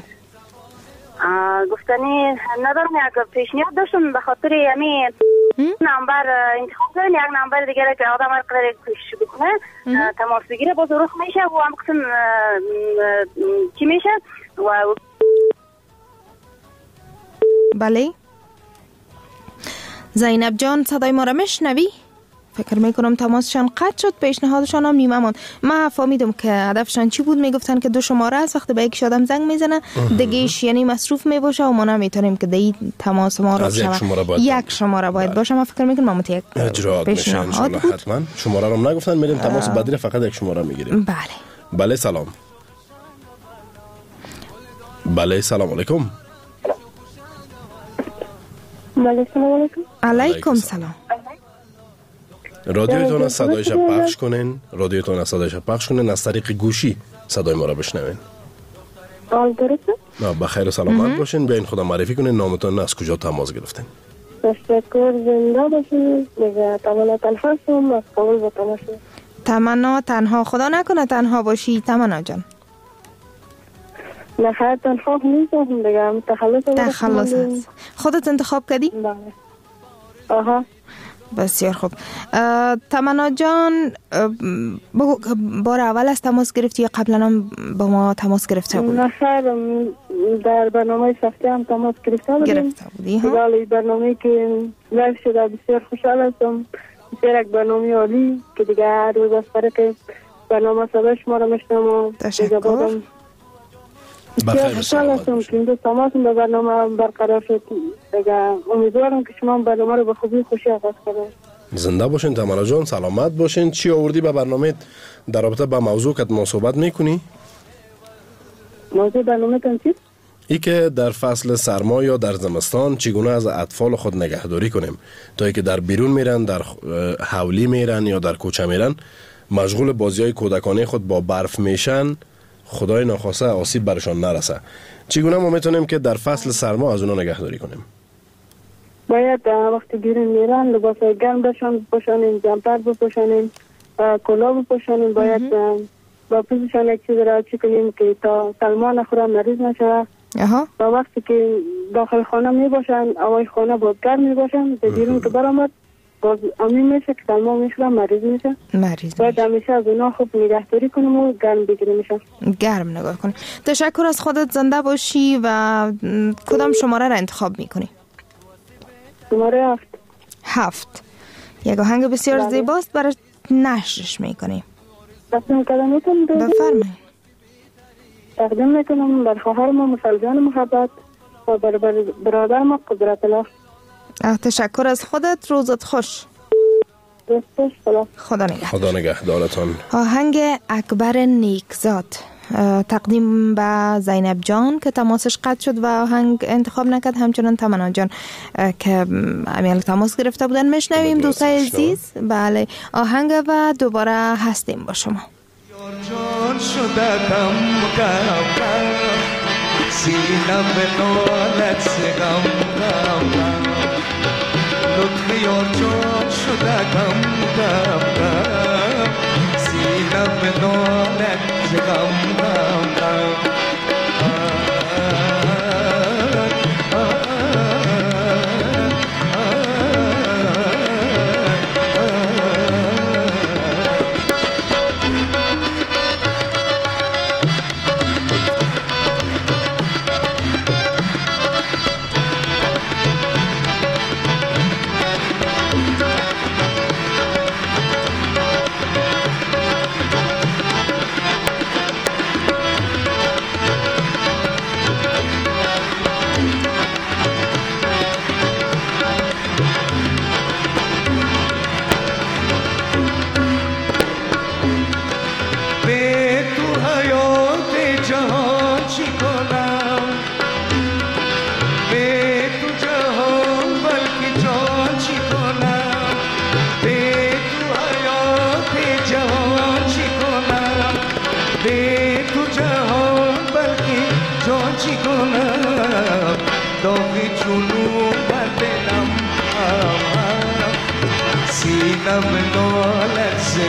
گفتنی ندارم، یک پیشنهاد داشتم به خاطر یمی نمبر انتخاب کنیم، یک نمبر دیگه که آدم هر قدر کوشش بکنه تماس بگیره باز روخ میشه و هم قسم چی میشه و بله. زینب جان صدای ما را میشنوی؟ فکر میکنم تماسشان قطع شد، پیشنهادشان هم نیمه ماند. من فهمیدم که هدفشان چی بود. میگفتن که 2 شماره است، وقتی به یک آدم زنگ میزنه دیگهش یعنی مصروف میباشه و ما نمیتونیم که دی تماس ما رو یک شماره باید باشه. من فکر میکنم ما یک اجرات میشه ان شاء الله. حتما شماره رو نگفتن، میریم تماس بعدی فقط یک شماره میگیریم. بله. بله سلام. بله سلام علیکم. بله سلام علیکم. علیکم سلام. رادیوتون از صدایش پخش کنین. رادیوتون از صدایش پخش کنین، از طریق گوشی صدای ما را بشنوین. درسته؟ بخیر و سلامت باشین. بیاین خودم معرفی کنین، نامتون از کجا تماس گرفتین؟ تشکر، زنده باشین. دیگه تمنا تنها هستم، از کابل با تماس. تمنا تنها، خدا نکنه تنها باشی تمنا جان. نه خیلی تنها نیستم دیگه، تخلص هست. خودت انتخاب کردی؟ بله. آها. بسیار خوب. تمنا جان بگو بار اول از تماس گرفتی یا قبلا هم با ما تماس گرفته بودی؟ نه خیر، در برنامه سفتی هم تماس گرفته بودی ها؟ بله، برنامه که لایو شده بسیار خوشحال هستم. بسیار یک برنامه عالی که دیگه هر روز از طریق برنامه صدا شما را میشنم و تشکر. بسیار خوشحال هستم که این دو تماس به برنامه برقرار شد. دیگه امیدوارم که شما برنامه رو به خوبی خوشی آغاز کنید. زنده باشین تمنا جان، سلامت باشین. چی آوردی به برنامه در رابطه با موضوع که ما صحبت میکنی؟ موضوع برنامه چیست؟ ای که در فصل سرما یا در زمستان چگونه از اطفال خود نگهداری کنیم تا اینکه در بیرون میرن، در حولی میرن یا در کوچه میرن، مشغول بازی‌های کودکانه خود با برف میشن، خدای ناخواسته آسیب برشان نرسه. چگونه ما میتونیم که در فصل سرما از اونا نگهداری کنیم؟ باید وقتی بیرون میرن لباسای گرم بپوشانیم، جمپر بپوشانیم، کلاه بپوشانیم. باید با پوزشان یک چیز را چی کنیم که تا سرما نخوره، مریض نشه. و وقتی که داخل خانه میباشن، هوای خانه باید گرم میباشن، به بیرون که برآمد باز امین میشه که سرما میشه، مریض میشه. باید همیشه از اونا خوب نگهداری کنیم و گرم بگیریمشان. گرم نگاه کنیم. تشکر، از خودت زنده باشی. و کدام شماره را انتخاب میکنی؟ شماره 7. یک آهنگ بسیار زیباست برای نشرش میکنیم. بفرمایید. تقدیم میکنم بر خواهرم مسلجان محبت و بر برادرم قدرت الله. تشکر از خودت، روزت خوش. خدا نگهدارتان. آهنگ اکبر نیکزاد تقدیم به زینب جان که تماسش قطع شد و آهنگ انتخاب نکرد، همچنان تمنا جان که امیال تماس گرفته بودن. میشنویم دوستای عزیز. بله، آهنگ و دوباره هستیم با شما. جان شده کم سینم به نالت سگم لطف یار جان شده کم سینم به نالت سگم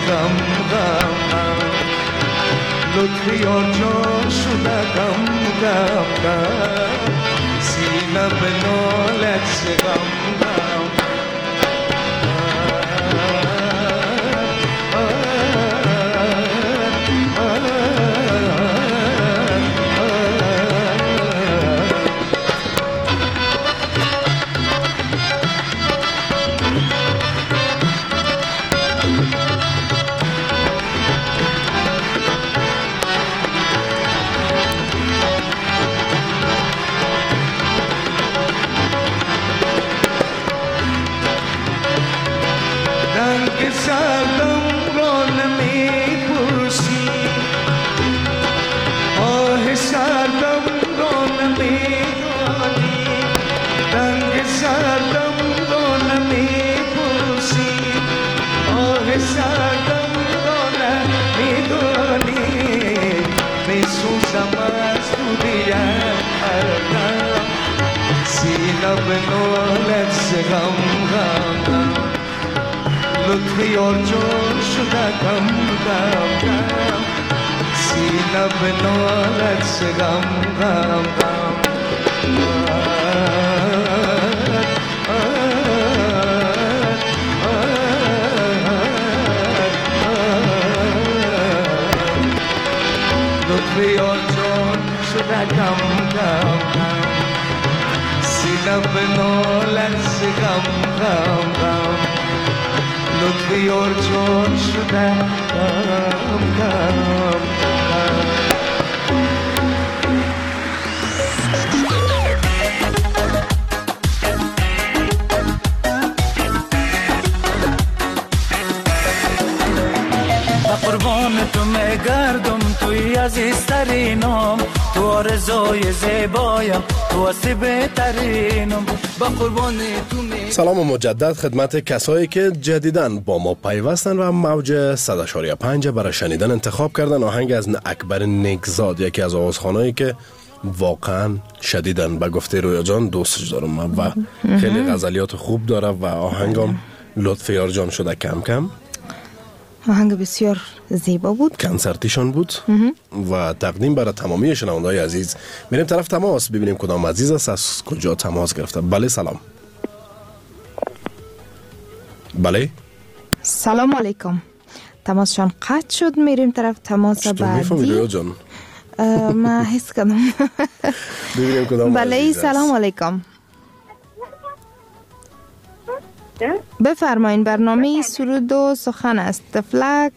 غم غم غم لطفی آنجا شده غم غم غم سینه به نالت غم غم لطفی آنجا شده غم غم غم سینه به نالت غم غم غم لطفی آنجا شده غم غم غم سینه به نالت غم غم غم لطفی آنجا شده غم غم قربان تو میگردم توی عزیزترینم تو آرزوی زیبایم تو واسه بهترینم با قربان تو سلام مجدد خدمت کسایی که جدیداً با ما پیوستن و موج 100.5 برای شنیدن انتخاب کردن آهنگ از اکبر نگزاد، یکی از آوازخوانایی که واقعا شدیداً به گفته رویا جان دوستش دارم و خیلی غزلیات خوب داره و آهنگم لطفیار جان شده کم کم آهنگ بسیار زیبا بود، کنسرتیشان بود و تقدیم برای تمامی شنونده‌های عزیز. میریم طرف تماس ببینیم کدام عزیز است از کجا تماس گرفته. بله سلام. بله سلام علیکم. تماسشان قطع شد. میریم طرف تماس بعدی. میفهمی جان؟ من حس کردم. ببینیم کدام بله سلام علیکم. بفرمایین برنامه سرود و سخن است. تفلک.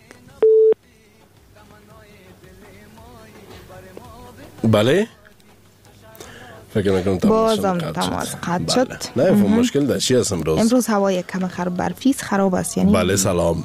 بله فکر میکنم بازم تماس قطع شد. نه مشکل داشت. چی است امروز هوای کم برفی خراب است یعنی. بله سلام.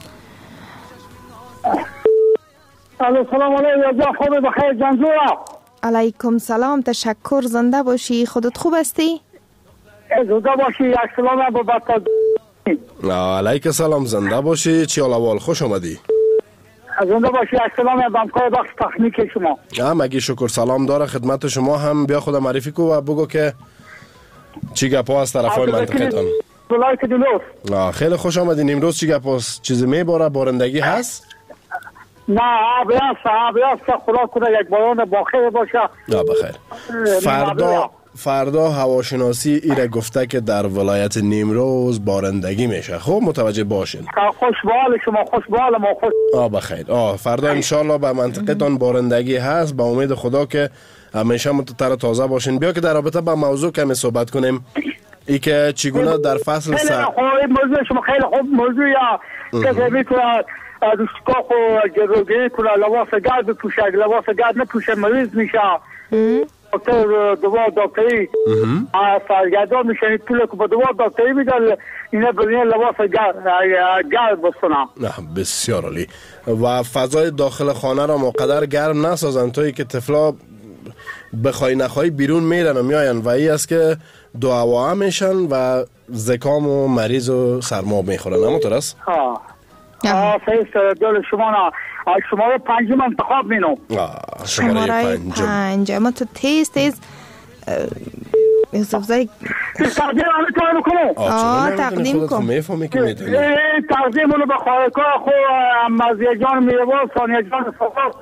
سلام علیکم. خوب بخیر جانجورا. علیکم سلام. تشکر. زنده باشی. خودت خوب هستی؟ زنده باشی. یک سلام با بطا. علیکم سلام. زنده باشی. چی حال احوال؟ خوش آمدی. زنده باشی. یک سلام با همکار بخش تکنیک شما. مگی شکر. سلام داره خدمت شما هم. بیا خود معرفی کو و بگو که چی گپا از طرفای منطقتان. ولایت دلوس. خیلی خوش آمدین. امروز چی گپا چیزی میباره؟ بارندگی هست؟ نه آبیاس خدا کنه یک باران باخیر باشه. بخیر. فردا هواشناسی ایره گفته که در ولایت نیمروز بارندگی میشه. خب متوجه باشین. خوشبال شما. خوشبال ما خوش. بخیر. فردا انشالله به منطقتان بارندگی هست. با امید خدا که همیشه متطر تازه باشین. بیا که در رابطه با موضوع کمی صحبت کنیم. ای که چگونه در فصل موضوع شما خیلی خوب موضوع یا کسی میتونه دوستگاه و جروگی کنه لباس گرد بپوشه. لباس گرد نپوشه مریض میشه. دکتر دوا دکتری سرگردان میشنید پول که با دوا دکتری میدن اینا برین لباس گرد بستنم. بسیار عالی. و فضای داخل خانه را مقدر گرم نسازن تا ای که طفلا بخوای نخوای بیرون میرن و میاین و ای است که دعوا میشن و زکام و مریض و سرما میخورن. همونطور است؟ صحیح. دل شما نه شماره 5 انتخاب مینو. شماره 5 اما تو تیز تقدیم همه تو کنم تقدیم کن میفهمی که میدونی تقدیم اونو به خواهکار خو مزیه جان میوان ثانیه جان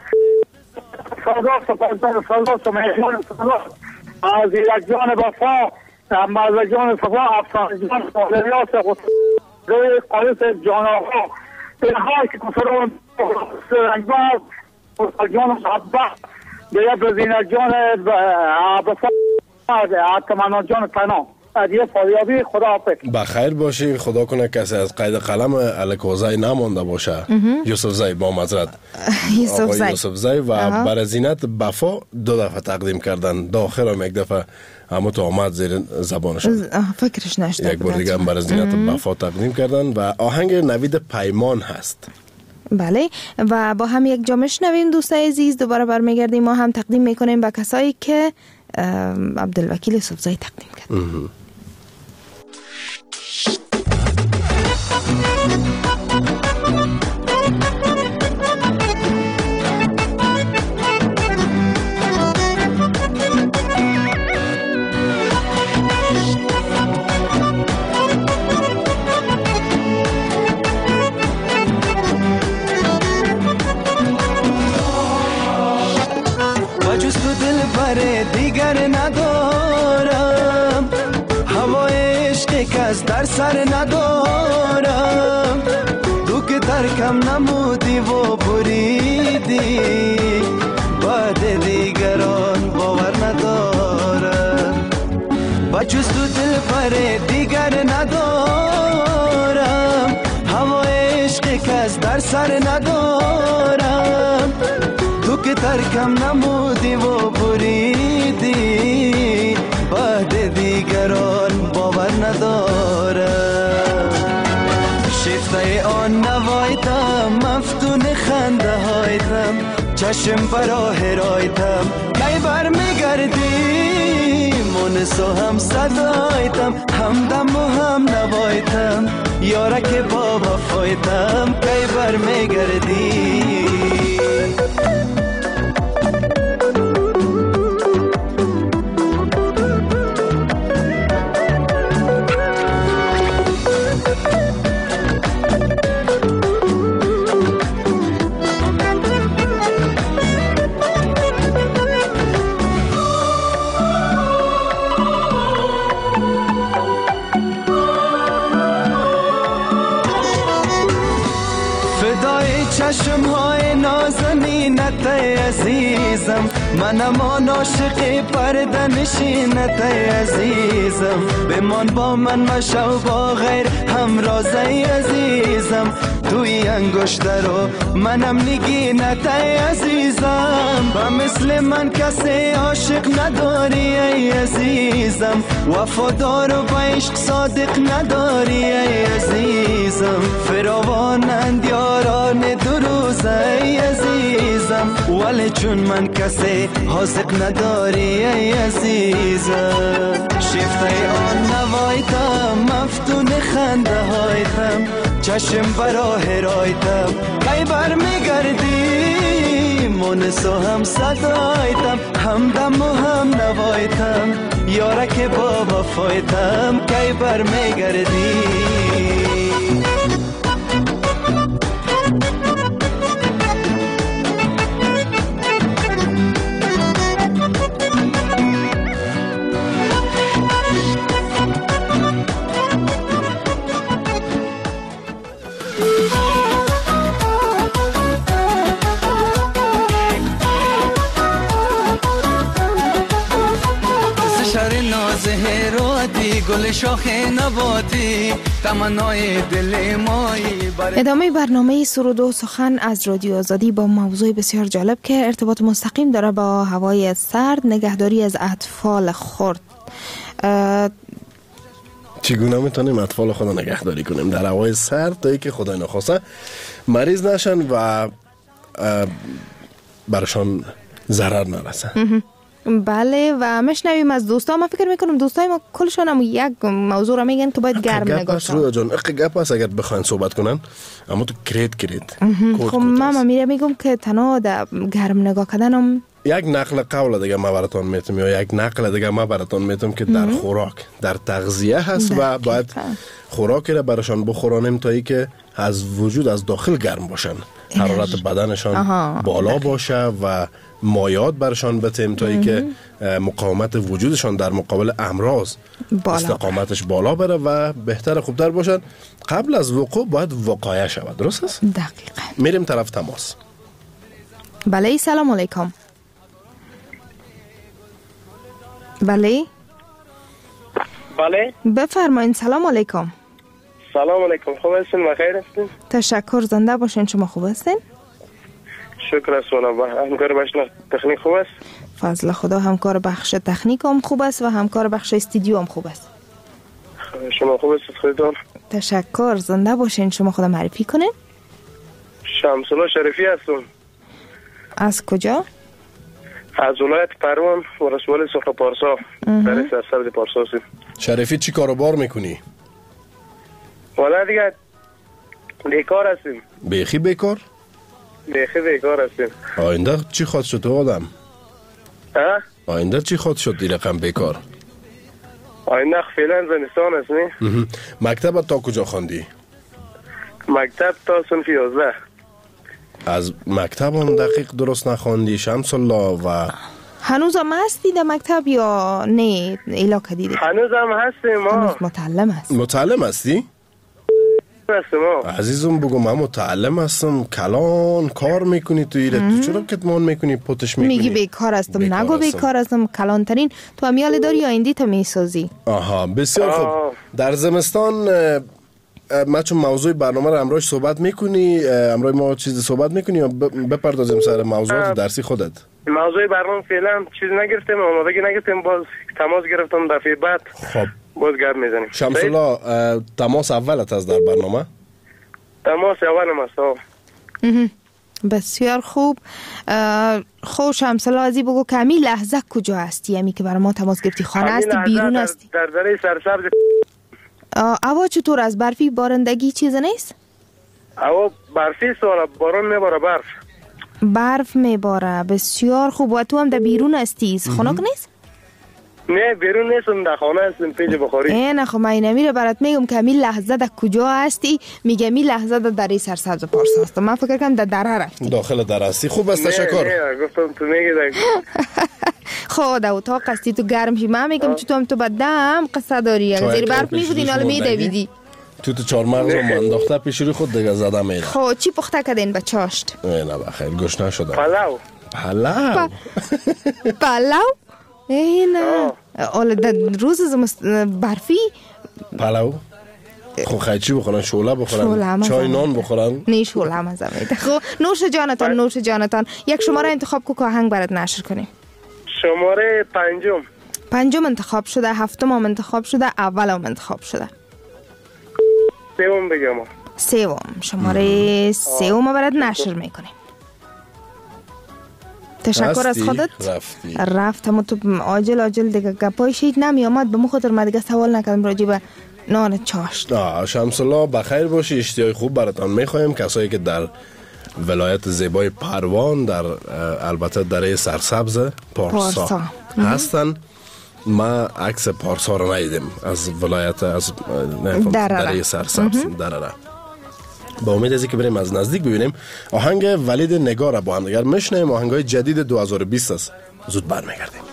سادا سمیه جان سادا زیرک جان بفا مزیه جان صفا افسانه جان سالریاس روی قالس جان آقا اینها که کسرون سرنگباز جان محبت دیگه بزینه جان بفا تمنا جان پناه دیگه فاریابی خدا حافظ بخیر باشی خدا کنه کسی از قید قلم الکوزای نمانده باشه یوسف زی با معذرت یوسف زی و برای زینت بفا 2 دفعه تقدیم کردن داخل هم 1 دفعه اما تو آمد زیر زبانشون فکرش نشده یک بار دیگه هم برای زینت بفا تقدیم کردن و آهنگ نوید پیمان هست. بله و با هم یک جا میشنویم دوستای عزیز. دوباره برمیگردیم ما هم تقدیم میکنیم به کسایی که عبدالوکیل یوسفزئی تقدیم کرد. دیگر ندارم هوای عشق کس در سر ندارم تو که ترکم نمودی و بریدی بعد دیگران باور ندارم با جز تو دل پر دیگر ندارم هوای عشق کس در سر ندارم تو که ترکم نمودی و بریدی بعد دیگران باور ندارم شیفته آن نوایتم مفتون خنده هایتم چشم براه رایتم کی بر میگردی مونسو هم صدایتم همدم و هم نوایتم یارک با وفایتم کی بر میگردی چشم های نازنینت عزیزم منم آن عاشق پرده نشینت عزیزم بمان با من مشو با غیر همراز عزیزم توی انگشت رو منم نگینت عزیزم و مثل من کسی عاشق نداری ای عزیزم وفادار و با عشق صادق نداری ای عزیزم فراوانند یاران دو روز ای عزیزم ولی چون من کسی حاضق نداری ای عزیزم شیفته آن نوایتم مفتون خنده هایتم چشم براه رایتم کی بر میگردی مونسو هم صدایتم همدم و هم نوایتم یارک با وفایتم کی بر میگردی گل شاخ نباتی تمنای دل مایی. ادامه برنامه سرود و سخن از رادیو آزادی با موضوع بسیار جالب که ارتباط مستقیم داره با هوای سرد، نگهداری از اطفال خرد. چگونه میتونیم اطفال خود نگهداری کنیم در هوای سرد تا اینکه خدای نخواسته مریض نشن و برشان ضرر نرسه؟ بله و مشنویم از دوستا. من فکر میکنم دوستای ما کلشان هم یک موضوع را میگن که باید گرم نگاه کنن. رویا جان گپ است اگر بخواین صحبت کنن اما تو کرید خب من میگم که تنها در گرم نگاه کردن هم یک نقل قول دیگه ما براتون میتم یا یک نقل دیگه ما براتون میتم که در خوراک در تغذیه هست و باید خوراکی را براشان بخورانیم تا ای که از وجود از داخل گرم باشن، حرارت بدنشان بالا باشه و مایعات برشان بتیم تا ای که مقاومت وجودشان در مقابل امراض استقامتش بالا بره و بهتر خوبتر باشن. قبل از وقوع باید وقایه شود. درست است؟ دقیقاً. میریم طرف تماس. بله سلام علیکم. بله بله بفرمایید. سلام علیکم. سلام علیکم. خوب هستین؟ بخیر هستین؟ تشکر. زنده باشین. شما خوب هستین؟ شکر است. همکار بخش تکنیک خوب است؟ فضل خدا. همکار بخش تکنیک هم خوب است و همکار بخش استودیو هم خوب است. شما خوب هستید خودتون؟ تشکر. زنده باشین. شما خود معرفی کنین. شمس‌الله شریفی هستم. از کجا؟ از ولایت پروان و رسول صفا پارسا در سرسبز پارسا هستیم. شریفی چی کاروبار میکنی؟ والا دیگه بیکار هستیم. بیخی بیکار؟ بیخی بیکار هستیم. آینده چی خواهد شد آدم؟ آینده چی خواهد شد این رقم بیکار؟ آینده فعلا زمستان است نه؟ مکتب تا کجا خواندی؟ مکتب تا صنف 11. از مکتب هم دقیق درست نخواندی شمس الله و هنوز هم هستی در مکتب یا نه علاقه دیده؟ هنوز هم هستیم ما. هنوز متعلم هستی؟ متعلم هستی؟ عزیزم بگو من متعلم هستم. کلان کار میکنی تو ایره. تو چرا کتمان میکنی پوتش میکنی؟ میگی بیکار هستم. نگو بیکار هستم. کلان ترین تو امیال داری آیندی تا میسازی. آها بسیار خوب. در زمستان ما چون موضوع برنامه رو امروز صحبت میکنی، امروز ما چیزی صحبت میکنی یا بپردازیم سر موضوعات درسی خودت؟ موضوع برنامه فعلا چیزی نگرفتیم، آمادگی نگرفتیم، باز تماس گرفتم دفعه بعد. خب باز گرم میزنیم. شمس الله تماس اولت از در برنامه؟ تماس اولم است. بسیار خوب. خب شمس الله ازی بگو که همی لحظه کجا هستی؟ همی که برای ما تماس گرفتی خانه هستی بیرون هستی؟ در دره سرسبز. هوا چطور از برفی بارندگی چیز نیست؟ هوا برفی سوال باران میباره برف میباره. بسیار خوب. و تو هم در بیرون هستی؟ خنک نیست؟ نه بیرون نیستم، در خانه هستم پیج بخاری. نه خب من نمیره برات میگم که همی لحظه در کجا هستی. میگه می لحظه در دره سرسبز پارسا هستم. من فکر کنم در دره رفتی. داخل دره هستی. خوب است. تشکر. نه گفتم تو میگی خود اتاق هستی تو گرم شی. من میگم چطور هم تو بدم قصه داری. زیر برف میبودین حالا میدویدی. تو چهار مغز رو انداخته پیش روی خود دیگه زده میره. خب چی پخته کردین بچاشت؟ نه بخیر گشنه شدم. پلو. پلو؟ نه حالا در روز برفی پلو. خب خیلی چی بخورن؟ شوله بخورن؟ چای نان بخورن؟ نه شوله هم از میده. خب نوش جانتان. نوش جانتان. یک شماره انتخاب کو که آهنگ برات نشر کنیم. شماره پنجم انتخاب شده. هفتم هم انتخاب شده. اولم انتخاب شده. سوم بگم. سوم. شماره سوم برات نشر میکنیم. تشکر از خودت. رفتم تو عاجل دیگه گپای شید نمی آمد به مخاطر ما دیگه سوال نکردم راجع به نان چاشت. شمس الله بخیر باشی. اشتیاق خوب براتون میخوایم. کسایی که در ولایت زیبای پروان در البته دره سرسبز پارسا هستن. ما عکس پارسا رو ندیدیم از ولایت از دره سرسبز دره. با امید از اینکه بریم از نزدیک ببینیم. آهنگ ولید نگار با هم دیگر میشنیم. آهنگای جدید 2020 است. زود برمیگردیم.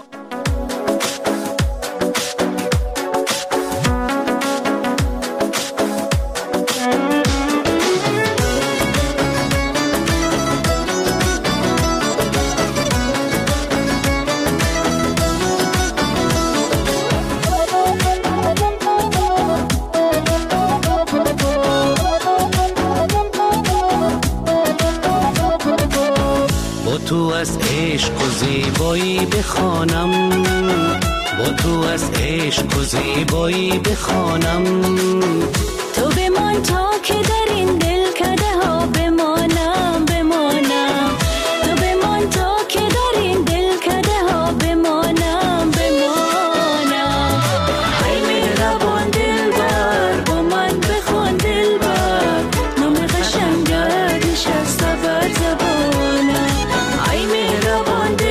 تو از عشق و زیبایی بخوانم، با تو از عشق و زیبایی بخوانم. تو بمان تا که در این دل کده ها بمانم بمانم. تو بمان تا که در این دل کده ها بمانم بمانم. ای مهربان دلبر با من بخوان دلبر، نام قشنگش از سبر زبانم. ای مهربان دلبر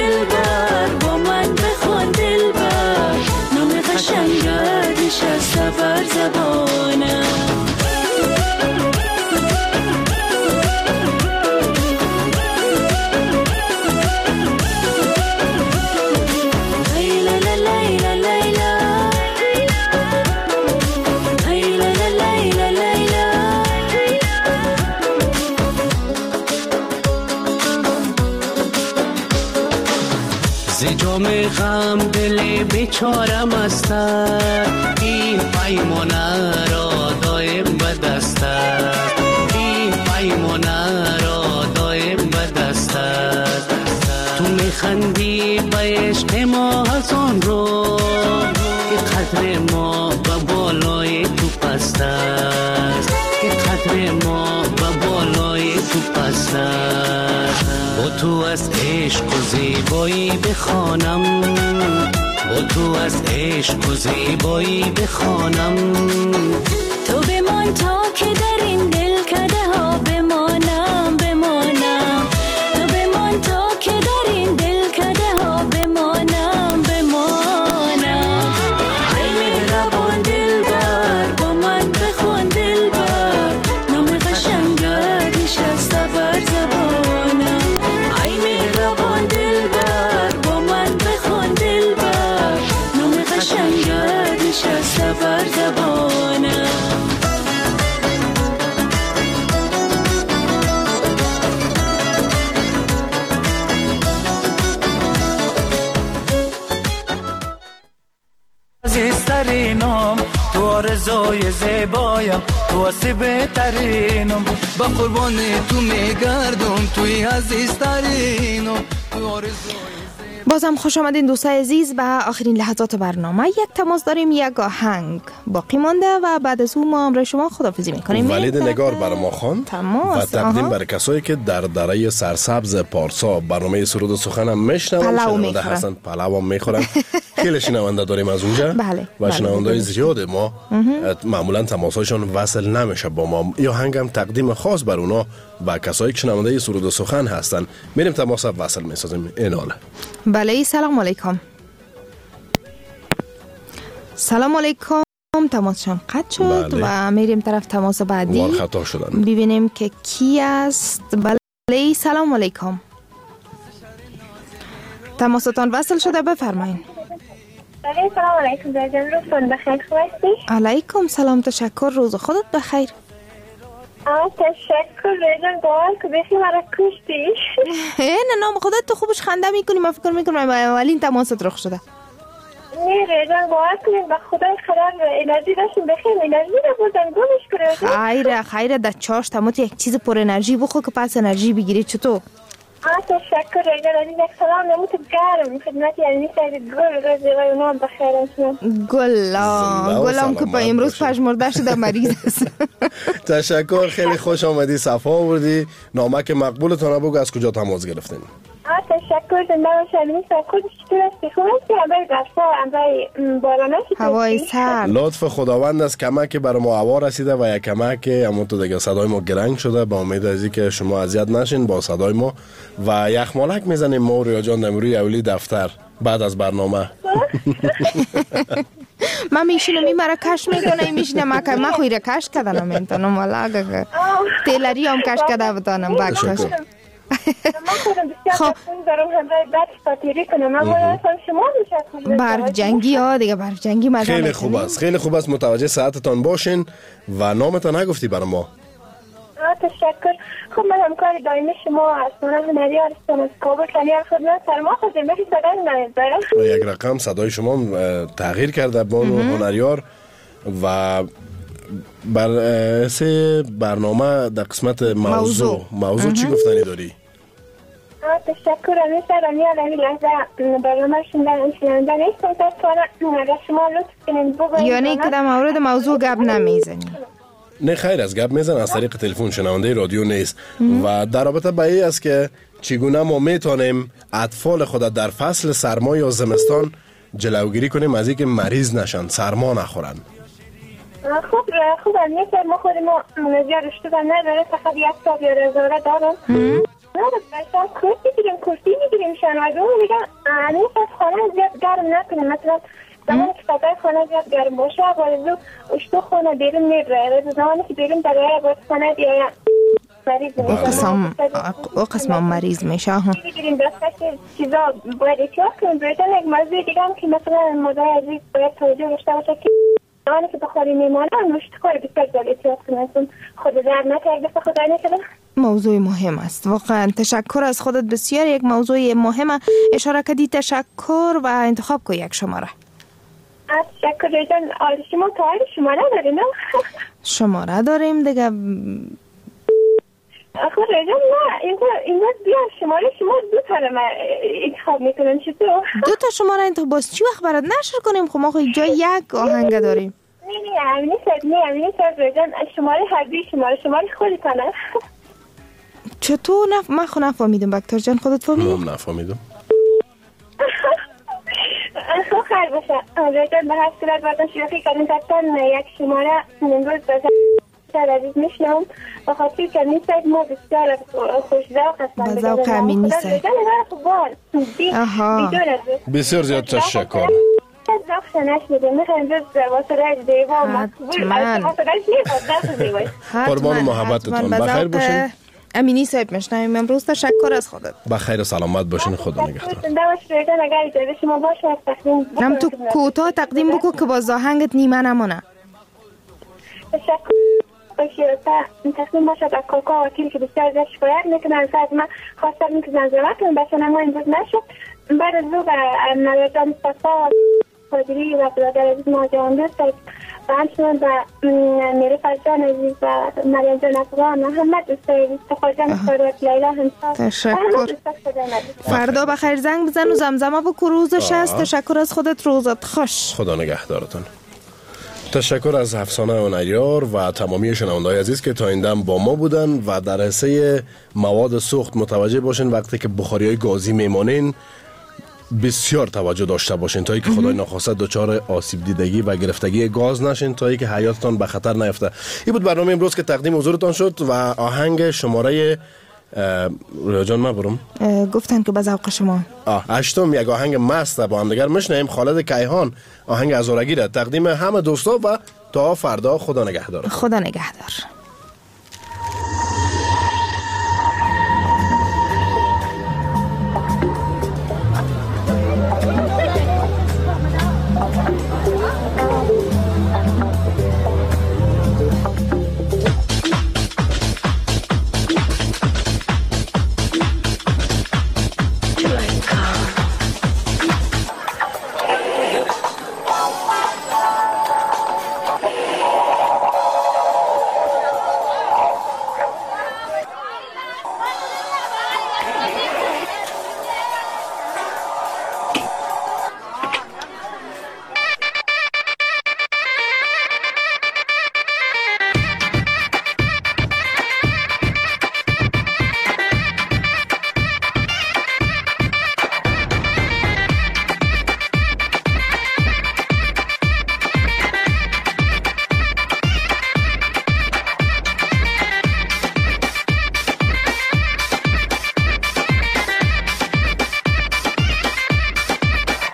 نشسته بر زبانم. غم دل بیچارم است، این پیمانه را دایم به دست است، این پیمانه را دایم به دست است. تو میخندی به عشق ما حسن رو که قدر ما به بالای تو پست است، که قدر ما به بالای تو پست است. با تو از عشق و زیبایی بخوانم، با تو از عشق و زیبایی بخوانم. تو بمان تا که در این دل کده ها بمانم بمانم، تو بمان تا که در این دل کده ها بمانم بمانم. ای مهربان دلبر با من بخوان دلبر، نام قشنگت نشسته بر زبانم. ای مهربان دلبر با من بخوان دلبر، نام قشنگت نشسته بر زبانم. عزیزترینم تو آرزوی زیبایم، تو هستی بهترینم، با قربان تو میگردم، توی عزیزترینم، تو آرزوی. بازم خوش آمدین دوستای عزیز به آخرین لحظات برنامه. یک تماس داریم، یک آهنگ باقی مانده و بعد از اون ما امروز شما خداحافظی میکنیم. ولید نگار بر ما خواند و تقدیم برای کسایی که در دره سرسبز پارسا برنامه سرود و سخن هم میشنون، شنونده هستن، پلاو هم میخورن. خیلی شنونده داریم از اونجا. بله. و شنوندهای زیاد ما معمولا تماساشون وصل نمیشه با ما. یا هنگام تقدیم خاص بر اونا و کسایی که شنونده سرود و سخن هستن میریم تماس وصل میسازیم. این حاله. بله. سلام علیکم. سلام علیکم. تماسشان قطع شد. بله. و میریم طرف تماس بعدی. وار خطا شدن. ببینیم که کی است. بله. سلام علیکم. تماستان وصل شده، بفرمایید. بله. سلام علیکم. در جان روزتون بخیر، خوب هستی؟ علیکم سلام، تشکر، روز خودت بخیر. تشکر ریدن باور که بخی مرا کشتی. نه نام خودت تو خوبش خنده میکنی، من فکر میکنم اولین تماست رخ شده. نه ریدن باور کنیم به خدای خراب انرژی داشتیم بخیر، انرژی رو بودن گمش کنیم. خیره در چاش تموت یک چیز پر انرژی بخور که پس انرژی بگیری. چطور؟ تشکر ریدن عزیز. یک سلام نموت گرم خدمت یعنی سید گل رزی و اونام بخیر. گلام که با امروز پژمرده شده مریض است. تشکر، خیلی خوش آمدی، صفا آوردی. نامک مقبولتون بگو از کجا تماس گرفتین؟ تشکر زنده باشید. خودش چطور هستی؟ خوب هستی؟ اول درسا اول بارانه شد. هوای سرد. لطف خداوند است کمک برای ما هوا رسیده و یک کمک اما تو دیگه صدای ما گرنگ شده. با امید از که شما اذیت نشین با صدای ما و یخمالک میزنیم ما ریا جان دمروی اولی دفتر بعد از برنامه. من میشینم این مرا کش میکنه، میشینم من خوی را کش کردنم میتونم والا تیلری هم کش کرده بتانم بکش. خب برف جنگی ها دیگه، برف جنگی مزه. خیلی خوب است، خیلی خوب است. متوجه ساعتتان باشین و نامتان نگفتی برای ما. تشکر. خب من همکار دائمی شما هستم، هنریار هستم از کابل. کنیار خدمت فرما خواستیم بخی صدای نمیدارم. یک رقم صدای شما تغییر کرده بانو هنریار و بر سه برنامه در قسمت موضوع چی گفتنی داری؟ تشکر. امی سرامی علمی لحظه برنامه شنونده نیستم تا شما لطف کنین بگوید. یعنی که در مورد موضوع گپ نمیزنی؟ نه خیر، از گپ میزن، از طریق تلفن، شنونده رادیو نیست. و در رابطه با این است که چگونه ما میتونیم اطفال خود در فصل سرما یا زمستان جلوگیری کنیم از اینکه مریض نشن، سرما نخورن. خوب نیست. ما خود ما زیاد رشته نداره، فقط یک سال یا رزاره دارم. نه باشم کرسی میگیریم شنوادو میگم نیست از خانه زیاد گرم نکنیم. مثلا زمانی که فضای خانه زیاد گرم باشه وارد اشتو خانه بیرون میبره زمانی که بیرون برای وارد خانه بیاید او قسم مریض میشه بگیریم دستش چیزا باید احتیاط کنیم. برایتان یک موضوع دیگه هم که مثلا مادر عزیز باید توجه داشته باشه که زمانی که بخاری میمانه نوشتکار بسیار زیاد احتیاط کنیم خود درد نکرد دست خود درد نکرد. موضوع مهم است واقعا. تشکر از خودت بسیار. یک موضوع مهم اشاره کردی. تشکر و انتخاب کو یک شماره. تشکر جان. شما تا شماره داریم نه؟ شماره داریم دیگه. آخه رجان نه اینجا بیان شماره شما دو تا انتخاب میکنن. چطور؟ دو تا شماره انتخاب باز چی وقت برات نشر کنیم؟ خب ما اینجا یک آهنگ داریم. نه امینی سر رجان شماره هر دوی شماره خودتانه. چطور من خود نفهمیدم بکتر جان خودت فهمیدی؟ من نفهمیدم. خب خیر باشه رجان به هر صورت بردن شوخی کردن تبتن یک شماره امروز بسیار عزیز میشنم و خاطر که نیستید ما بسیار خوشذوق هستم. بذوق همین نیستید. بسیار زیاد تشکر. قربان محبتتون. بخیر باشین. امینی صاحب میشنویم امروز. تشکر از خودت. بخیر و سلامت باشین. خدا نگهدار. نم تو کوتاه تقدیم بکو که باز آهنگت نیمه نمونه. تشکر باشید. تصمیم باشد از کاکا وکیل که بسیار زیاد شکایت میکنن از من خواستم که زنزمت کنم بچه نما امروز نشد. بعد از او نوید جان مصطفی قادری و برادر عزیز ماجان دوست و همچنان و میره فرجان عزیز و مریم جان افغان محمد دوست عزیز تخارجان خارات لیلا همسا. تشکر. فردا بخیر زنگ بزن و زمزمه بکو روزش هست. تشکر از خودت. روزت خوش. خدا نگهدارتون. تشکر از افسانه و نیار و تمامی شنونده‌های عزیز که تا این دم با ما بودن و در حصه مواد سوخت متوجه باشین وقتی که بخاری‌های گازی میمانین بسیار توجه داشته باشین تا اینکه خدای ناخواسته دچار آسیب دیدگی و گرفتگی گاز نشین تا اینکه حیاتتان به خطر نیفته. این بود برنامه امروز که تقدیم حضورتان شد و آهنگ شماره جان ما برم گفتن که به ذوق شما 8 یک آهنگ مست با هم دیگر میشنیم. خالد کیهان آهنگ ازارگی را تقدیم همه دوستا و تا فردا. خدا نگهدار. خدا نگهدار.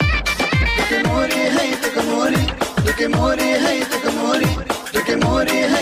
Look at Mori, hey, look at Mori,